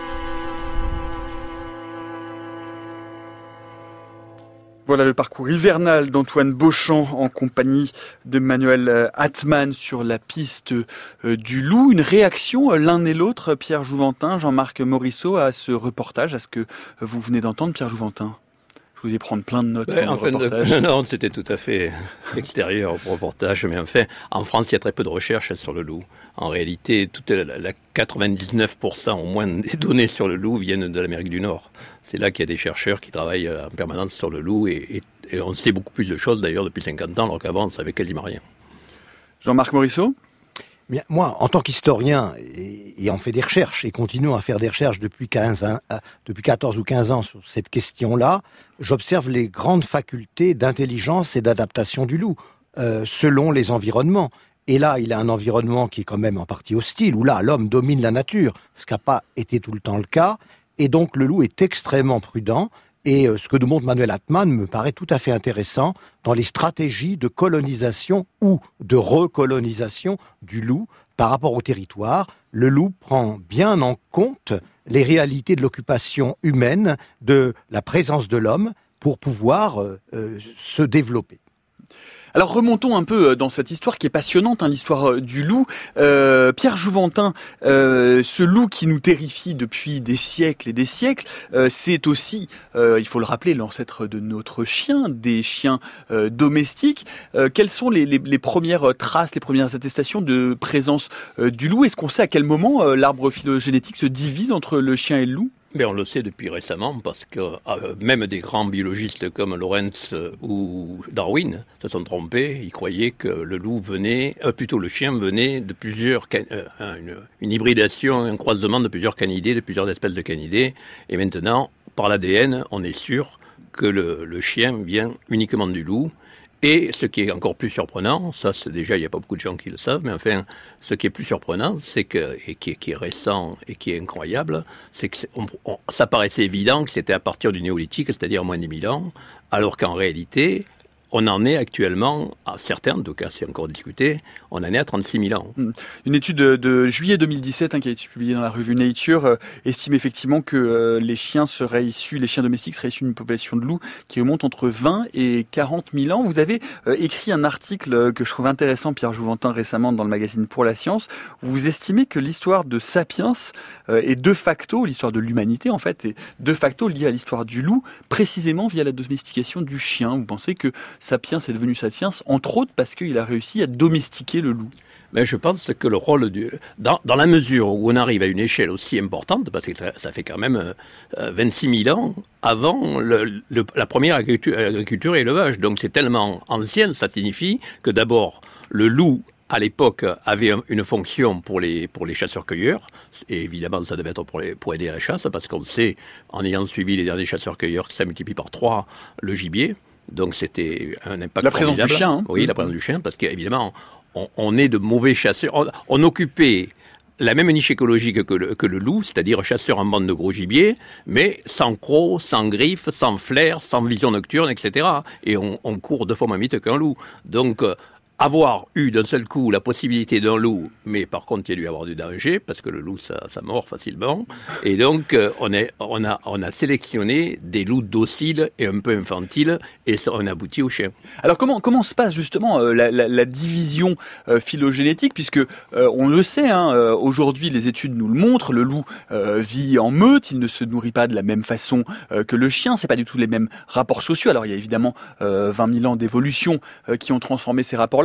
Voilà le parcours hivernal d'Antoine Beauchamp en compagnie de Manuel Atman sur la piste du loup. Une réaction l'un et l'autre, Pierre Jouventin, Jean-Marc Morisseau, à ce reportage, à ce que vous venez d'entendre, Pierre Jouventin. Je vous ai prendre plein de notes ouais, dans enfin, le reportage. De... Non, c'était tout à fait extérieur au reportage, mais enfin, en France, il y a très peu de recherches sur le loup. En réalité, toute la, la quatre-vingt-dix-neuf pour cent au moins des données sur le loup viennent de l'Amérique du Nord. C'est là qu'il y a des chercheurs qui travaillent en permanence sur le loup, et, et, et on sait beaucoup plus de choses d'ailleurs depuis cinquante ans, alors qu'avant, on savait quasiment rien. Jean-Marc Morisseau ? Bien, moi, en tant qu'historien, et, et on fait des recherches, et continuons à faire des recherches depuis, quinze, euh, depuis quatorze ou quinze ans sur cette question-là, j'observe les grandes facultés d'intelligence et d'adaptation du loup, euh, selon les environnements. Et là, il a un environnement qui est quand même en partie hostile, où là, l'homme domine la nature, ce qui n'a pas été tout le temps le cas, et donc le loup est extrêmement prudent. Et ce que nous montre Manuel Atman me paraît tout à fait intéressant dans les stratégies de colonisation ou de recolonisation du loup par rapport au territoire. Le loup prend bien en compte les réalités de l'occupation humaine, de la présence de l'homme pour pouvoir euh, se développer. Alors remontons un peu dans cette histoire qui est passionnante, hein, l'histoire du loup. Euh, Pierre Jouventin, euh, ce loup qui nous terrifie depuis des siècles et des siècles, euh, c'est aussi, euh, il faut le rappeler, l'ancêtre de notre chien, des chiens euh, domestiques. Euh, quelles sont les, les, les premières traces, les premières attestations de présence euh, du loup ? Est-ce qu'on sait à quel moment euh, l'arbre phylogénétique se divise entre le chien et le loup ? Mais on le sait depuis récemment parce que euh, même des grands biologistes comme Lawrence euh, ou Darwin se sont trompés. Ils croyaient que le loup venait, euh, plutôt le chien venait de plusieurs, can- euh, une, une hybridation, un croisement de plusieurs canidés, de plusieurs espèces de canidés. Et maintenant, par l'A D N, on est sûr que le, le chien vient uniquement du loup. Et ce qui est encore plus surprenant, ça c'est déjà, il n'y a pas beaucoup de gens qui le savent, mais enfin, ce qui est plus surprenant, c'est que, et qui est, qui est récent et qui est incroyable, c'est que c'est, on, on, ça paraissait évident que c'était à partir du néolithique, c'est-à-dire moins de mille ans, alors qu'en réalité, on en est actuellement, à certains, en tout cas c'est encore discuté, on en est à trente-six mille ans. Une étude de, de juillet deux mille dix-sept hein, qui a été publiée dans la revue Nature euh, estime effectivement que euh, les chiens seraient issus, les chiens domestiques seraient issus d'une population de loups qui remonte entre vingt et quarante mille ans. Vous avez euh, écrit un article que je trouve intéressant, Pierre Jouventin, récemment dans le magazine Pour la Science. Vous estimez que l'histoire de Sapiens euh, est de facto, l'histoire de l'humanité en fait, est de facto liée à l'histoire du loup, précisément via la domestication du chien. Vous pensez que Sapiens est devenu Sapiens, entre autres parce qu'il a réussi à domestiquer le loup. Mais je pense que le rôle du... Dans, dans la mesure où on arrive à une échelle aussi importante, parce que ça, ça fait quand même euh, vingt-six mille ans avant le, le, la première agriculture, agriculture et élevage. Donc c'est tellement ancien, ça signifie que d'abord, le loup, à l'époque, avait une fonction pour les, pour les chasseurs-cueilleurs. Et évidemment, ça devait être pour, les, pour aider à la chasse, parce qu'on sait, en ayant suivi les derniers chasseurs-cueilleurs, que ça multiplie par trois le gibier. Donc c'était un impact La présence formidable. du chien. Hein. Oui, la présence du chien, parce qu'évidemment, on, on est de mauvais chasseurs. On, on occupait la même niche écologique que le, que le loup, c'est-à-dire chasseur en bande de gros gibier, mais sans crocs, sans griffes, sans flair, sans vision nocturne, et cetera. Et on, on court deux fois moins vite qu'un loup. Donc, euh, avoir eu d'un seul coup la possibilité d'un loup, mais par contre il y a dû y avoir du danger, parce que le loup ça, ça mord facilement, et donc euh, on, est, on, a, on a sélectionné des loups dociles et un peu infantiles, et ça, on aboutit au chien. Alors comment, comment se passe justement euh, la, la, la division euh, phylogénétique, puisque euh, on le sait, hein, euh, aujourd'hui les études nous le montrent, le loup euh, vit en meute, il ne se nourrit pas de la même façon euh, que le chien, c'est pas du tout les mêmes rapports sociaux. Alors il y a évidemment euh, vingt mille ans d'évolution euh, qui ont transformé ces rapports-là,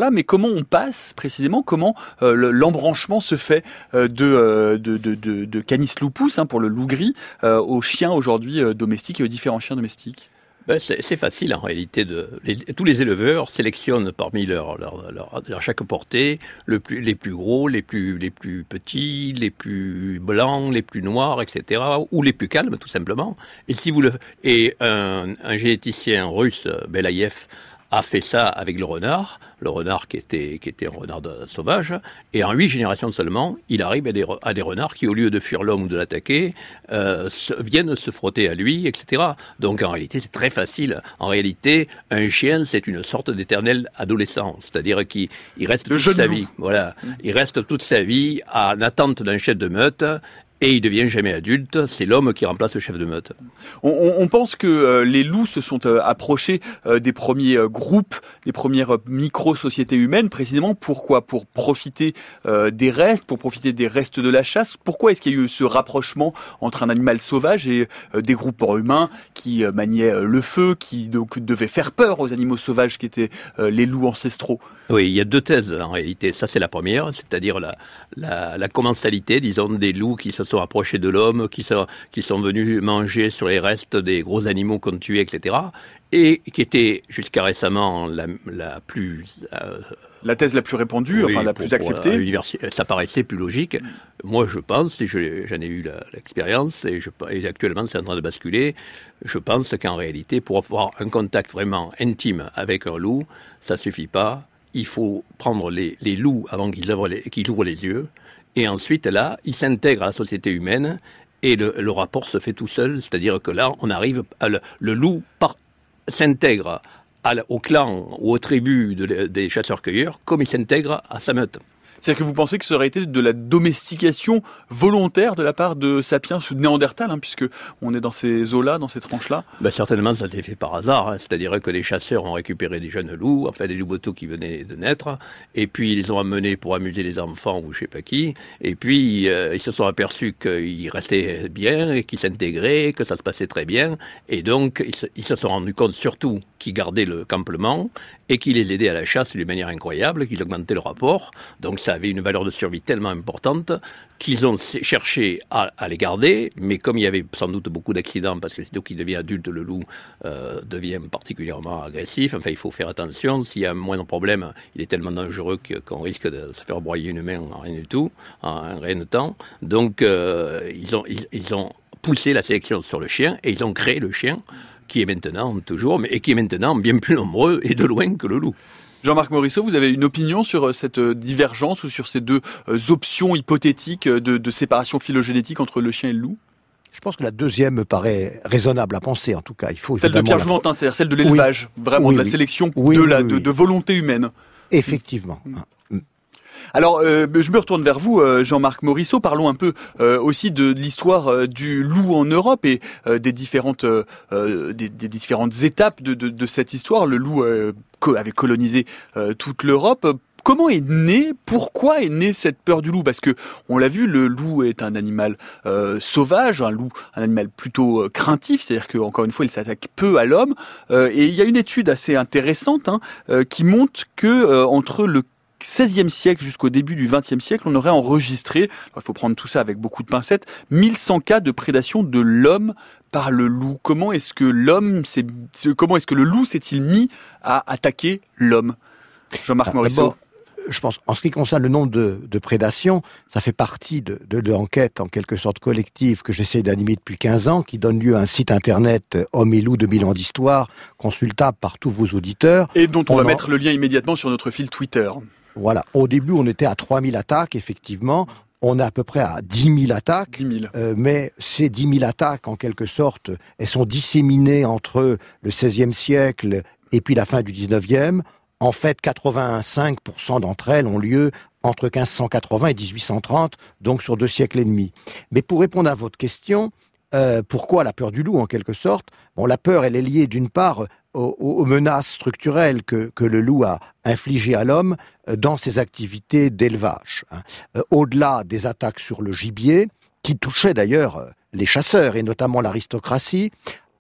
là, mais comment on passe précisément, comment euh, le, l'embranchement se fait euh, de, euh, de, de, de, de Canis lupus, hein, pour le loup gris, euh, aux chiens aujourd'hui euh, domestiques et aux différents chiens domestiques? Ben c'est, c'est facile en réalité. De, les, tous les éleveurs sélectionnent parmi leur, leur, leur, leur chaque portée le plus, les plus gros, les plus, les plus petits, les plus blancs, les plus noirs, et cetera, ou les plus calmes tout simplement. Et si vous le, et un, un généticien russe, Belaïev, a fait ça avec le renard, le renard qui était, qui était un renard de, sauvage, et en huit générations seulement, il arrive à des, à des renards qui, au lieu de fuir l'homme ou de l'attaquer, euh, se, viennent se frotter à lui, et cetera. Donc en réalité, c'est très facile. En réalité, un chien, c'est une sorte d'éternel adolescent, c'est-à-dire qu'il il reste le toute sa loup. vie. Voilà, il reste toute sa vie en attente d'un chef de meute. Et il devient jamais adulte, c'est l'homme qui remplace le chef de meute. On, on, on pense que euh, les loups se sont euh, approchés euh, des premiers euh, groupes, des premières euh, micro-sociétés humaines, précisément pourquoi? Pour profiter euh, des restes, pour profiter des restes de la chasse. Pourquoi est-ce qu'il y a eu ce rapprochement entre un animal sauvage et euh, des groupes humains qui euh, maniaient euh, le feu, qui donc devaient faire peur aux animaux sauvages qui étaient euh, les loups ancestraux? Oui, il y a deux thèses en réalité. Ça, c'est la première, c'est-à-dire la, la, la commensalité, disons, des loups qui se sont approchés de l'homme, qui sont, qui sont venus manger sur les restes des gros animaux qu'on tuait, et cetera. Et qui était jusqu'à récemment la, la plus... Euh, la thèse la plus répandue, oui, enfin la plus pour, acceptée. Pour ça paraissait plus logique. Moi, je pense, et je, j'en ai eu la, l'expérience, et, je, et actuellement c'est en train de basculer, je pense qu'en réalité, pour avoir un contact vraiment intime avec un loup, ça suffit pas. Il faut prendre les, les loups avant qu'ils ouvrent, les, qu'ils ouvrent les yeux. Et ensuite, là, ils s'intègrent à la société humaine et le, le rapport se fait tout seul. C'est-à-dire que là, on arrive à le, le loup par, s'intègre à, au clan ou aux tribus de, des chasseurs-cueilleurs comme il s'intègre à sa meute. C'est-à-dire que vous pensez que ça aurait été de la domestication volontaire de la part de Sapiens ou de Néandertal, hein, puisque on est dans ces eaux-là, dans ces tranches-là? Ben certainement, ça s'est fait par hasard. Hein. C'est-à-dire que les chasseurs ont récupéré des jeunes loups, enfin des louveteaux qui venaient de naître, et puis ils les ont amenés pour amuser les enfants ou je sais pas qui, et puis euh, ils se sont aperçus qu'ils restaient bien, et qu'ils s'intégraient, que ça se passait très bien, et donc ils se, ils se sont rendus compte surtout qu'ils gardaient le campement, et qu'ils les aidaient à la chasse d'une manière incroyable, qu'ils augmentaient le rapport. Donc ça avait une valeur de survie tellement importante qu'ils ont cherché à, à les garder, mais comme il y avait sans doute beaucoup d'accidents, parce que c'est donc qu'il devient adulte, le loup euh, devient particulièrement agressif. Enfin, il faut faire attention. S'il y a un moindre problème, il est tellement dangereux qu'on risque de se faire broyer une main en rien du tout, en rien de temps. Donc, euh, ils ont, ils, ils ont poussé la sélection sur le chien et ils ont créé le chien, qui est maintenant toujours, mais et qui est maintenant bien plus nombreux et de loin que le loup. Jean-Marc Morisseau, vous avez une opinion sur cette divergence ou sur ces deux options hypothétiques de, de séparation phylogénétique entre le chien et le loup? Je pense que la deuxième me paraît raisonnable à penser, en tout cas. Il faut celle de Pierre la... Jouventin, c'est-à-dire celle de l'élevage, oui. vraiment oui, de la oui. sélection oui, de, oui, la, oui, de, oui. de volonté humaine. Effectivement. Mmh. Alors, euh, je me retourne vers vous, euh, Jean-Marc Morisseau. Parlons un peu euh, aussi de, de l'histoire euh, du loup en Europe et euh, des différentes euh, des, des différentes étapes de, de, de cette histoire. Le loup euh, co- avait colonisé euh, toute l'Europe. Comment est né, pourquoi est née cette peur du loup? Parce que on l'a vu, le loup est un animal euh, sauvage, un loup, un animal plutôt euh, craintif, c'est-à-dire que encore une fois, il s'attaque peu à l'homme. Euh, et il y a une étude assez intéressante hein, euh, qui montre que euh, entre le seizième siècle jusqu'au début du vingtième siècle, on aurait enregistré, il faut prendre tout ça avec beaucoup de pincettes, mille cent cas de prédation de l'homme par le loup. Comment est-ce que l'homme, s'est, comment est-ce que le loup s'est-il mis à attaquer l'homme? Jean-Marc ah, Morisseau. Je pense, en ce qui concerne le nombre de, de prédations, ça fait partie de, de, de l'enquête en quelque sorte collective que j'essaie d'animer depuis quinze ans, qui donne lieu à un site internet Homme et Loup deux mille ans d'histoire, consultable par tous vos auditeurs. Et dont on, on va en... mettre le lien immédiatement sur notre fil Twitter. Voilà. Au début, on était à trois mille attaques, effectivement. On est à peu près à dix mille attaques. dix mille. Euh, mais ces dix mille attaques, en quelque sorte, elles sont disséminées entre le seizième siècle et puis la fin du dix-neuvième. En fait, quatre-vingt-cinq pour cent d'entre elles ont lieu entre quinze cent quatre-vingts et dix-huit cent trente, donc sur deux siècles et demi. Mais pour répondre à votre question, euh, pourquoi la peur du loup, en quelque sorte? Bon, la peur, elle est liée d'une part aux, aux menaces structurelles que, que le loup a infligées à l'homme dans ses activités d'élevage. Hein. Euh, au-delà des attaques sur le gibier, qui touchaient d'ailleurs les chasseurs et notamment l'aristocratie,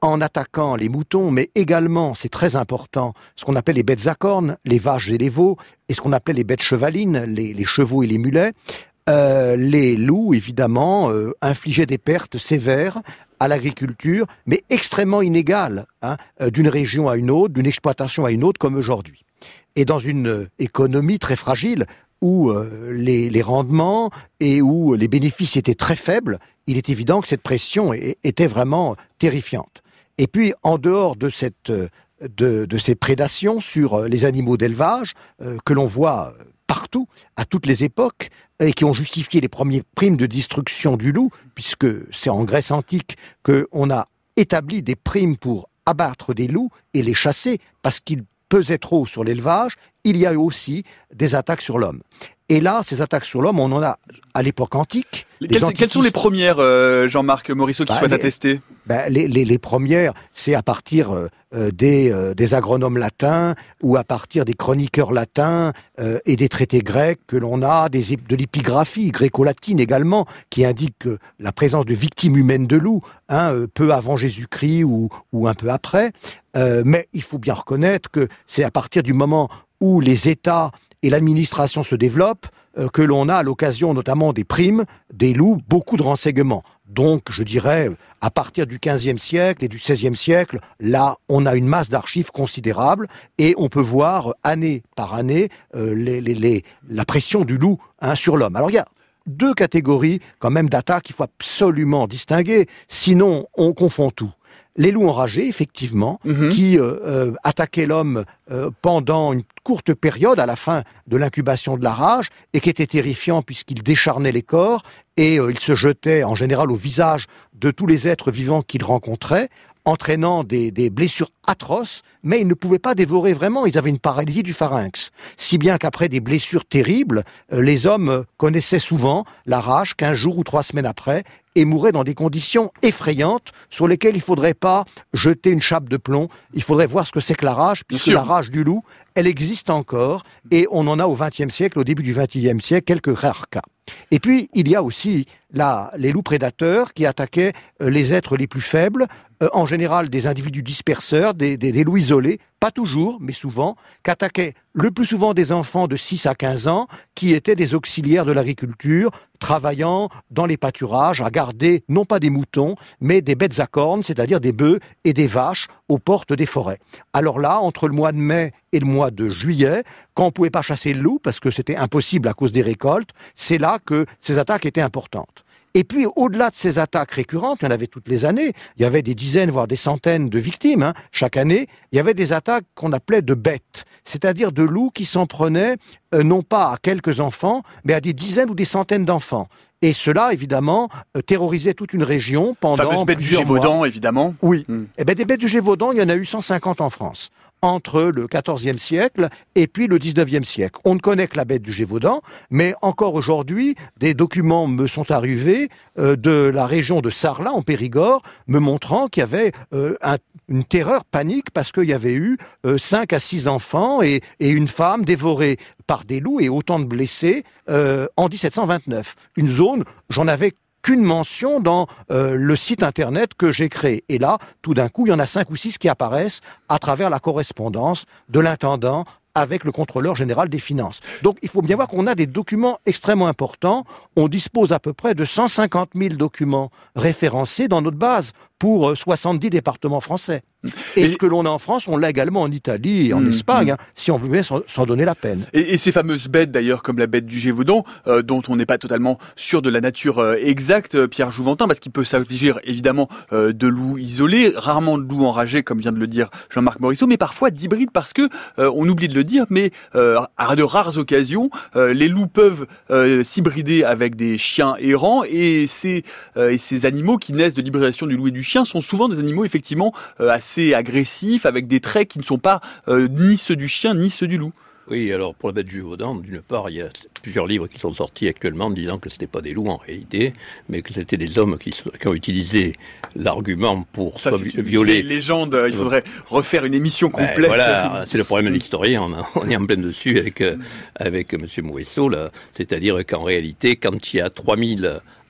en attaquant les moutons, mais également, c'est très important, ce qu'on appelle les bêtes à cornes, les vaches et les veaux, et ce qu'on appelle les bêtes chevalines, les, les chevaux et les mulets. Euh, les loups, évidemment, euh, infligeaient des pertes sévères à l'agriculture, mais extrêmement inégales, hein, euh, d'une région à une autre, d'une exploitation à une autre, comme aujourd'hui. Et dans une euh, économie très fragile, où euh, les, les rendements et où les bénéfices étaient très faibles, il est évident que cette pression est, était vraiment terrifiante. Et puis, en dehors de, cette, de, de ces prédations sur les animaux d'élevage, euh, que l'on voit partout, à toutes les époques, et qui ont justifié les premiers primes de destruction du loup, puisque c'est en Grèce antique qu'on a établi des primes pour abattre des loups et les chasser, parce qu'ils pesaient trop sur l'élevage. Il y a eu aussi des attaques sur l'homme. Et là, ces attaques sur l'homme, on en a à l'époque antique. Quelles, antiquistes... quelles sont les premières, euh, Jean-Marc Morisseau, qui bah, souhaitent attester bah, les, les, les premières, c'est à partir euh, des, euh, des agronomes latins ou à partir des chroniqueurs latins euh, et des traités grecs que l'on a, des, de l'épigraphie gréco-latine également, qui indique euh, la présence de victimes humaines de loups, hein, euh, peu avant Jésus-Christ ou, ou un peu après. Euh, mais il faut bien reconnaître que c'est à partir du moment où les États et l'administration se développent, euh, que l'on a à l'occasion notamment des primes, des loups, beaucoup de renseignements. Donc, je dirais, à partir du quinzième siècle et du seizième siècle, là, on a une masse d'archives considérable et on peut voir, année par année, euh, les, les, les, la pression du loup, hein, sur l'homme. Alors, il y a deux catégories, quand même, d'attaques qu'il faut absolument distinguer, sinon on confond tout. Les loups enragés, effectivement, mmh. qui euh, euh, attaquaient l'homme euh, pendant une courte période, à la fin de l'incubation de la rage, et qui étaient terrifiants puisqu'ils décharnaient les corps, et euh, ils se jetaient en général au visage de tous les êtres vivants qu'ils rencontraient, entraînant des, des blessures atroces, mais ils ne pouvaient pas dévorer vraiment, ils avaient une paralysie du pharynx. Si bien qu'après des blessures terribles, euh, les hommes connaissaient souvent la rage quinze jours ou trois semaines après, et mouraient dans des conditions effrayantes sur lesquelles il ne faudrait pas jeter une chape de plomb. Il faudrait voir ce que c'est que la rage, puisque la rage du loup, elle existe encore, et on en a au vingtième siècle, au début du vingt et unième siècle, quelques rares cas. Et puis, il y a aussi là, les loups prédateurs qui attaquaient euh, les êtres les plus faibles, euh, en général des individus disperseurs, des, des, des loups isolés, pas toujours, mais souvent, qu'attaquaient le plus souvent des enfants de six à quinze ans, qui étaient des auxiliaires de l'agriculture, travaillant dans les pâturages à garder non pas des moutons, mais des bêtes à cornes, c'est-à-dire des bœufs et des vaches aux portes des forêts. Alors là, entre le mois de mai et le mois de juillet, quand on ne pouvait pas chasser le loup, parce que c'était impossible à cause des récoltes, c'est là que ces attaques étaient importantes. Et puis, au-delà de ces attaques récurrentes, il y en avait toutes les années, il y avait des dizaines, voire des centaines de victimes, hein, chaque année, il y avait des attaques qu'on appelait de bêtes, c'est-à-dire de loups qui s'en prenaient euh, non pas à quelques enfants, mais à des dizaines ou des centaines d'enfants. Et cela, évidemment, euh, terrorisait toute une région pendant fameuse bête du Gévaudan, évidemment. Oui. Hum. Eh ben, des bêtes du Gévaudan, il y en a eu cent cinquante en France, entre le quatorzième siècle et puis le dix-neuvième siècle. On ne connaît que la bête du Gévaudan, mais encore aujourd'hui, des documents me sont arrivés euh, de la région de Sarlat, en Périgord, me montrant qu'il y avait euh, un, une terreur panique parce qu'il y avait eu euh, cinq à six enfants et, et une femme dévorée par des loups et autant de blessés euh, en dix-sept cent vingt-neuf. Une zone, j'en avais qu'une mention dans euh, le site internet que j'ai créé. Et là, tout d'un coup, il y en a cinq ou six qui apparaissent à travers la correspondance de l'intendant avec le contrôleur général des finances. Donc, il faut bien voir qu'on a des documents extrêmement importants. On dispose à peu près de cent cinquante mille documents référencés dans notre base pour soixante-dix départements français. Et, et ce que l'on a en France, on l'a également en Italie et en mmh, Espagne, mmh. hein, si on veut bien s'en donner la peine. Et, et ces fameuses bêtes, d'ailleurs, comme la bête du Gévaudan, euh, dont on n'est pas totalement sûr de la nature euh, exacte, euh, Pierre Jouventin, parce qu'il peut s'agir évidemment euh, de loups isolés, rarement de loups enragés, comme vient de le dire Jean-Marc Morisseau, mais parfois d'hybrides, parce que, euh, on oublie de le dire, mais euh, à de rares occasions, euh, les loups peuvent euh, s'hybrider avec des chiens errants, et ces, euh, et ces animaux qui naissent de l'hybridation du loup et du chien sont souvent des animaux effectivement euh, assez agressifs, avec des traits qui ne sont pas euh, ni ceux du chien, ni ceux du loup. Oui, alors pour la bête du Gévaudan, d'une part, il y a plusieurs livres qui sont sortis actuellement disant que ce n'était pas des loups en réalité, mais que c'était des hommes qui, qui ont utilisé l'argument pour Ça, soit c'est une violer... vieille légende, il faudrait refaire une émission complète. Ben voilà, c'est le problème de l'historien, on, on est en plein dessus avec, euh, avec M. Morisseau, là. C'est-à-dire qu'en réalité, quand il y a trois mille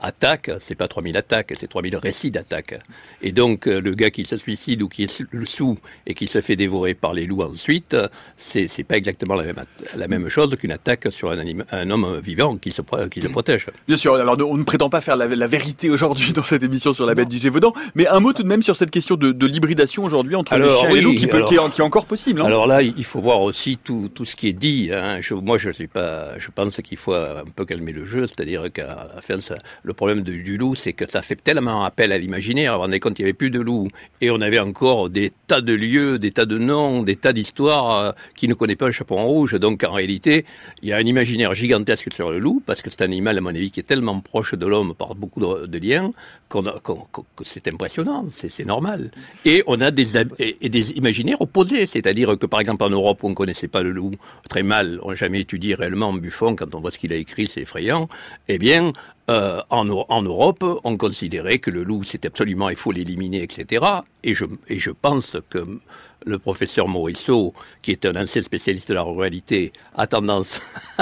attaques, c'est pas trois mille attaques, c'est trois mille récits d'attaques. Et donc, euh, le gars qui se suicide ou qui est sous et qui se fait dévorer par les loups ensuite, c'est, c'est pas exactement la même, la même chose qu'une attaque sur un, anima, un homme vivant qui, se, qui le protège. Bien sûr, alors on ne prétend pas faire la, la vérité aujourd'hui dans cette émission sur la bête du Gévaudan, mais un mot tout de même sur cette question de, de l'hybridation aujourd'hui entre alors, les chiens oui, et les loups qui, peut, alors, qui, est, qui est encore possible. Hein. Alors là, il faut voir aussi tout, tout ce qui est dit. Hein. Je, moi, je suis pas, je pense qu'il faut un peu calmer le jeu, c'est-à-dire qu'à la fin, ça, le problème de, du loup, c'est que ça fait tellement appel à l'imaginaire. Vous vous rendez compte, il n'y avait plus de loups et on avait encore des tas de lieux, des tas de noms, des tas d'histoires euh, qui ne connaissent pas le chaperon rouge. Donc en réalité, il y a un imaginaire gigantesque sur le loup parce que c'est un animal, à mon avis, qui est tellement proche de l'homme par beaucoup de, de liens qu'on a, qu'on, qu'on, que c'est impressionnant, c'est, c'est normal. Et on a des, et, et des imaginaires opposés, c'est-à-dire que par exemple en Europe, où on ne connaissait pas le loup très mal, on n'a jamais étudié réellement Buffon, quand on voit ce qu'il a écrit, c'est effrayant, eh bien, euh, en, en Europe, on considérait que le loup, c'est absolument, il faut l'éliminer, et cetera. Et je, et je pense que le professeur Morisseau, qui est un ancien spécialiste de la ruralité, a tendance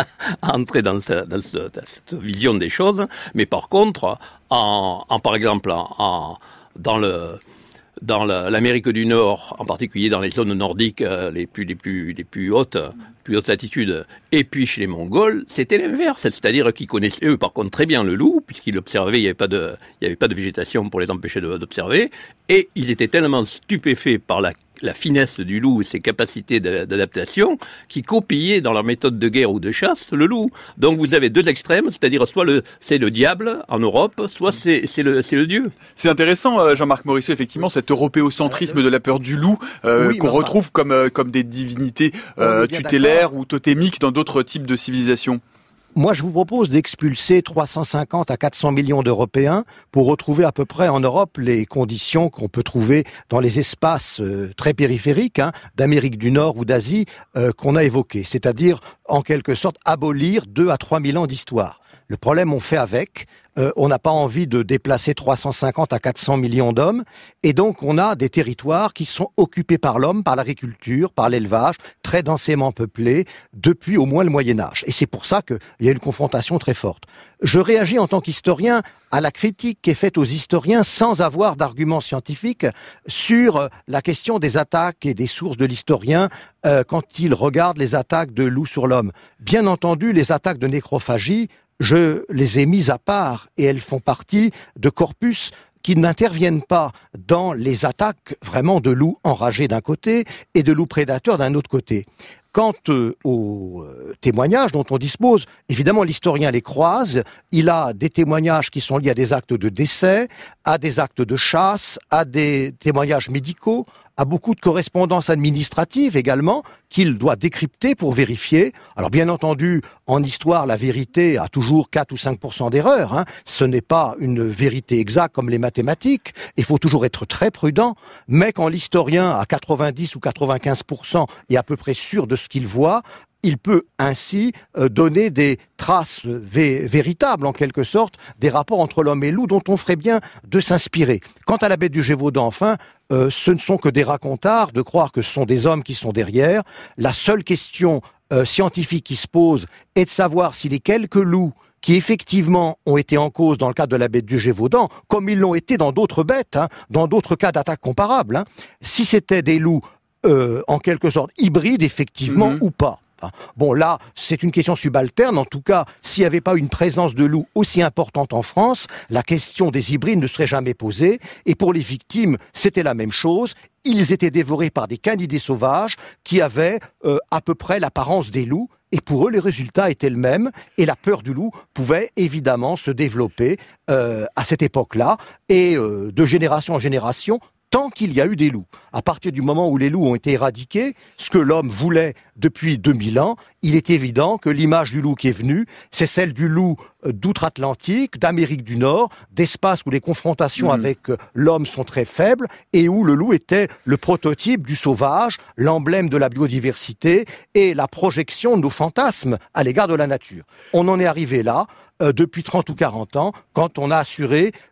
à entrer dans, ce, dans, ce, dans cette vision des choses. Mais par contre, en, en par exemple, en, en, dans le... Dans la, l'Amérique du Nord, en particulier dans les zones nordiques euh, les plus les plus les plus hautes, plus hautes latitudes, et puis chez les Mongols, c'était l'inverse, c'est-à-dire qu'ils connaissaient eux par contre très bien le loup, puisqu'ils l'observaient, il n'y avait pas de il y avait pas de végétation pour les empêcher de, d'observer, et ils étaient tellement stupéfaits par la la finesse du loup et ses capacités d'adaptation, qui copiaient dans leur méthode de guerre ou de chasse le loup. Donc vous avez deux extrêmes, c'est-à-dire soit le, c'est le diable en Europe, soit c'est, c'est, le, c'est le dieu. C'est intéressant, Jean-Marc Morisseau, effectivement, cet européocentrisme de la peur du loup euh, oui, qu'on enfin, retrouve comme, euh, comme des divinités euh, tutélaires ou totémiques dans d'autres types de civilisations. Moi, je vous propose d'expulser trois cent cinquante à quatre cents millions d'Européens pour retrouver à peu près en Europe les conditions qu'on peut trouver dans les espaces euh, très périphériques hein, d'Amérique du Nord ou d'Asie euh, qu'on a évoqués. C'est-à-dire, en quelque sorte, abolir deux à trois mille ans d'histoire. Le problème, on fait avec. Euh, on n'a pas envie de déplacer trois cent cinquante à quatre cents millions d'hommes. Et donc, on a des territoires qui sont occupés par l'homme, par l'agriculture, par l'élevage, très densément peuplés, depuis au moins le Moyen-Âge. Et c'est pour ça qu'il y a une confrontation très forte. Je réagis en tant qu'historien à la critique qui est faite aux historiens sans avoir d'arguments scientifiques sur la question des attaques et des sources de l'historien euh, quand il regarde les attaques de loup sur l'homme. Bien entendu, les attaques de nécrophagie, je les ai mises à part et elles font partie de corpus qui n'interviennent pas dans les attaques vraiment de loups enragés d'un côté et de loups prédateurs d'un autre côté. Quant euh, aux euh, témoignages dont on dispose, évidemment l'historien les croise, il a des témoignages qui sont liés à des actes de décès, à des actes de chasse, à des témoignages médicaux, à beaucoup de correspondances administratives également, qu'il doit décrypter pour vérifier. Alors bien entendu, en histoire, la vérité a toujours quatre ou cinq pour cent d'erreur. Hein. Ce n'est pas une vérité exacte comme les mathématiques. Il faut toujours être très prudent. Mais quand l'historien a quatre-vingt-dix ou quatre-vingt-quinze pour cent est à peu près sûr de ce qu'il voit, il peut ainsi euh, donner des traces vé- véritables, en quelque sorte, des rapports entre l'homme et le loup dont on ferait bien de s'inspirer. Quant à la bête du Gévaudan, enfin, euh, ce ne sont que des racontards de croire que ce sont des hommes qui sont derrière. La seule question euh, scientifique qui se pose est de savoir si les quelques loups qui effectivement ont été en cause dans le cas de la bête du Gévaudan, comme ils l'ont été dans d'autres bêtes, hein, dans d'autres cas d'attaques comparables, hein, si c'était des loups euh, en quelque sorte hybrides, effectivement, mmh. ou pas. Bon, là, c'est une question subalterne. En tout cas, s'il n'y avait pas une présence de loups aussi importante en France, la question des hybrides ne serait jamais posée. Et pour les victimes, c'était la même chose. Ils étaient dévorés par des canidés sauvages qui avaient euh, à peu près l'apparence des loups. Et pour eux, les résultats étaient les mêmes. Et la peur du loup pouvait évidemment se développer euh, à cette époque-là. Et euh, de génération en génération, tant qu'il y a eu des loups. À partir du moment où les loups ont été éradiqués, ce que l'homme voulait depuis deux mille ans, il est évident que l'image du loup qui est venue, c'est celle du loup d'outre-Atlantique, d'Amérique du Nord, d'espaces où les confrontations mmh. avec l'homme sont très faibles et où le loup était le prototype du sauvage, l'emblème de la biodiversité et la projection de nos fantasmes à l'égard de la nature. On en est arrivé là euh, depuis trente ou quarante ans, quand on a assuré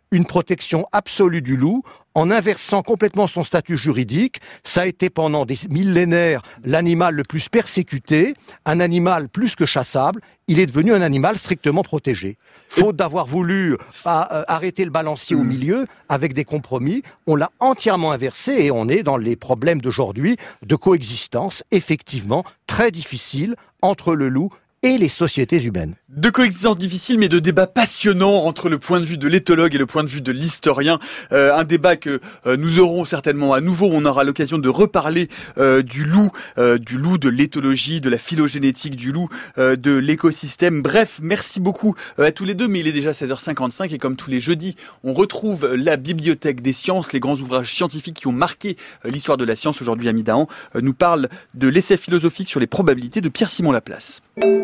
une protection absolue du loup en inversant complètement son statut juridique. Ça a été pendant des millénaires l'animal le plus persécuté, un animal plus que chassable. Il est devenu un animal strictement protégé. Faute d'avoir voulu à, euh, arrêter le balancier mmh. au milieu avec des compromis, on l'a entièrement inversé et on est dans les problèmes d'aujourd'hui de coexistence effectivement très difficile entre le loup et les sociétés humaines. De coexistence difficile, mais de débat passionnant entre le point de vue de l'éthologue et le point de vue de l'historien. Euh, un débat que euh, nous aurons certainement à nouveau. On aura l'occasion de reparler euh, du loup, euh, du loup, de l'éthologie, de la phylogénétique du loup, euh, de l'écosystème. Bref, merci beaucoup euh, à tous les deux, mais il est déjà seize heures cinquante-cinq et comme tous les jeudis, on retrouve la Bibliothèque des sciences, les grands ouvrages scientifiques qui ont marqué euh, l'histoire de la science. Aujourd'hui, Ami Dahan euh, nous parle de l'essai philosophique sur les probabilités de Pierre-Simon Laplace.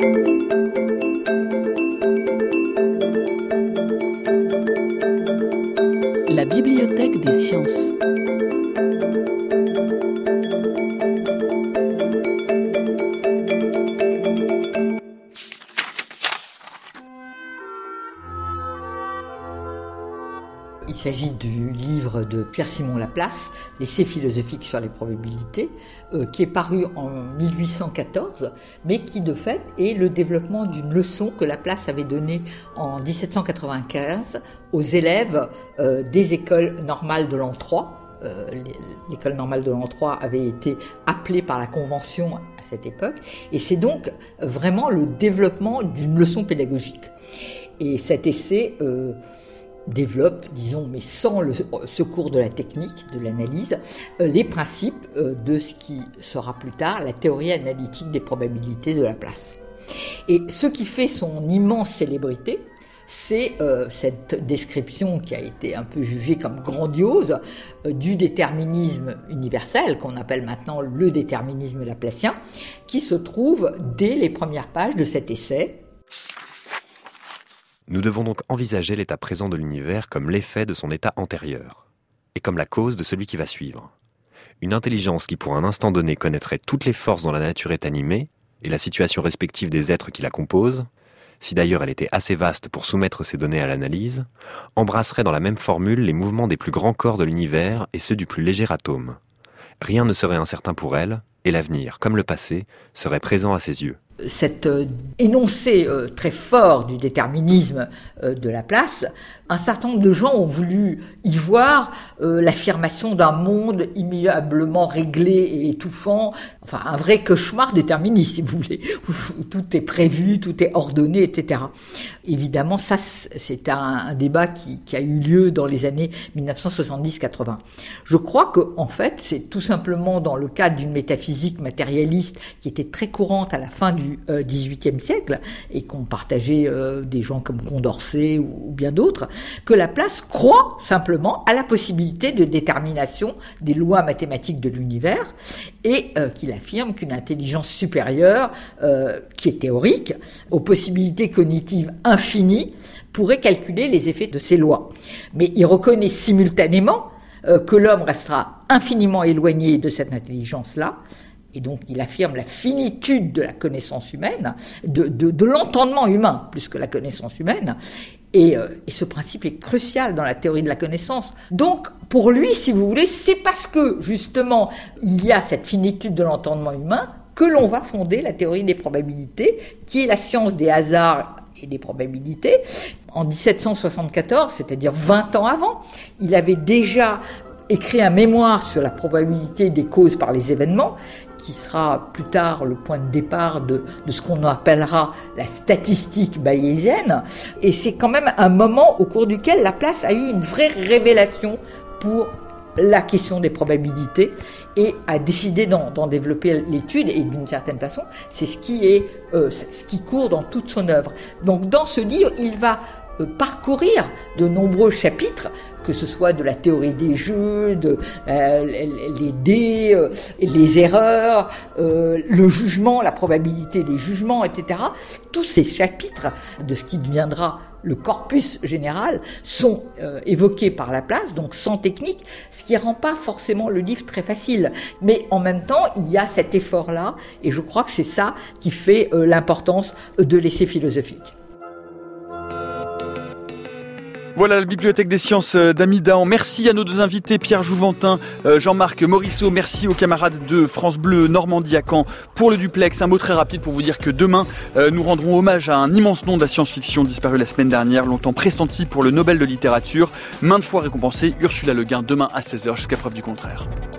La Bibliothèque des sciences. Il s'agit du livre de Pierre-Simon Laplace, l'essai philosophique sur les probabilités, euh, qui est paru en mille huit cent quatorze, mais qui de fait est le développement d'une leçon que Laplace avait donnée en dix-sept cent quatre-vingt-quinze aux élèves euh, des écoles normales de l'an trois. Euh, l'école normale de l'an trois avait été appelée par la Convention à cette époque, et c'est donc vraiment le développement d'une leçon pédagogique. Et cet essai euh, développe, disons, mais sans le secours de la technique, de l'analyse, euh, les principes euh, de ce qui sera plus tard la théorie analytique des probabilités de Laplace. Et ce qui fait son immense célébrité, c'est euh, cette description qui a été un peu jugée comme grandiose euh, du déterminisme universel, qu'on appelle maintenant le déterminisme laplacien, qui se trouve dès les premières pages de cet essai. Nous devons donc envisager l'état présent de l'univers comme l'effet de son état antérieur, et comme la cause de celui qui va suivre. Une intelligence qui pour un instant donné connaîtrait toutes les forces dont la nature est animée, et la situation respective des êtres qui la composent, si d'ailleurs elle était assez vaste pour soumettre ces données à l'analyse, embrasserait dans la même formule les mouvements des plus grands corps de l'univers et ceux du plus léger atome. Rien ne serait incertain pour elle, et l'avenir, comme le passé, serait présent à ses yeux. Cet euh, énoncé euh, très fort du déterminisme euh, de Laplace, un certain nombre de gens ont voulu y voir euh, l'affirmation d'un monde immuablement réglé et étouffant, enfin un vrai cauchemar déterministe, si vous voulez, où, où tout est prévu, tout est ordonné, et cetera. Évidemment, ça, c'est un, un débat qui, qui a eu lieu dans les années dix-neuf cent soixante-dix quatre-vingts. Je crois que, en fait, c'est tout simplement dans le cadre d'une métaphysique matérialiste qui était très courante à la fin du euh, dix-huitième siècle et qu'ont partagé euh, des gens comme Condorcet ou, ou bien d'autres, que Laplace croit simplement à la possibilité de détermination des lois mathématiques de l'univers et euh, qu'il affirme qu'une intelligence supérieure, euh, qui est théorique, aux possibilités cognitives infinies, pourrait calculer les effets de ces lois. Mais il reconnaît simultanément euh, que l'homme restera infiniment éloigné de cette intelligence-là. Et donc, il affirme la finitude de la connaissance humaine, de, de, de l'entendement humain, plus que la connaissance humaine. Et, euh, et ce principe est crucial dans la théorie de la connaissance. Donc, pour lui, si vous voulez, c'est parce que, justement, il y a cette finitude de l'entendement humain que l'on va fonder la théorie des probabilités, qui est la science des hasards et des probabilités. En dix-sept cent soixante-quatorze, c'est-à-dire vingt ans avant, il avait déjà écrit un mémoire sur la probabilité des causes par les événements, qui sera plus tard le point de départ de, de ce qu'on appellera la statistique bayésienne. Et c'est quand même un moment au cours duquel Laplace a eu une vraie révélation pour la question des probabilités et a décidé d'en, d'en développer l'étude. Et d'une certaine façon, c'est ce qui est, euh, ce qui court dans toute son œuvre. Donc dans ce livre, il va euh, parcourir de nombreux chapitres, que ce soit de la théorie des jeux, de euh, les dés, euh, les erreurs, euh, le jugement, la probabilité des jugements, et cetera. Tous ces chapitres de ce qui deviendra le corpus général sont euh, évoqués par Laplace, donc sans technique, ce qui ne rend pas forcément le livre très facile. Mais en même temps, il y a cet effort-là, et je crois que c'est ça qui fait euh, l'importance de l'essai philosophique. Voilà la Bibliothèque des Sciences d'Amidahan. Merci à nos deux invités, Pierre Jouventin, Jean-Marc Morisseau. Merci aux camarades de France Bleu Normandie à Caen pour le duplex. Un mot très rapide pour vous dire que demain, nous rendrons hommage à un immense nom de la science-fiction disparu la semaine dernière, longtemps pressenti pour le Nobel de littérature, maintes fois récompensé, Ursula Le Guin, demain à seize heures jusqu'à preuve du contraire.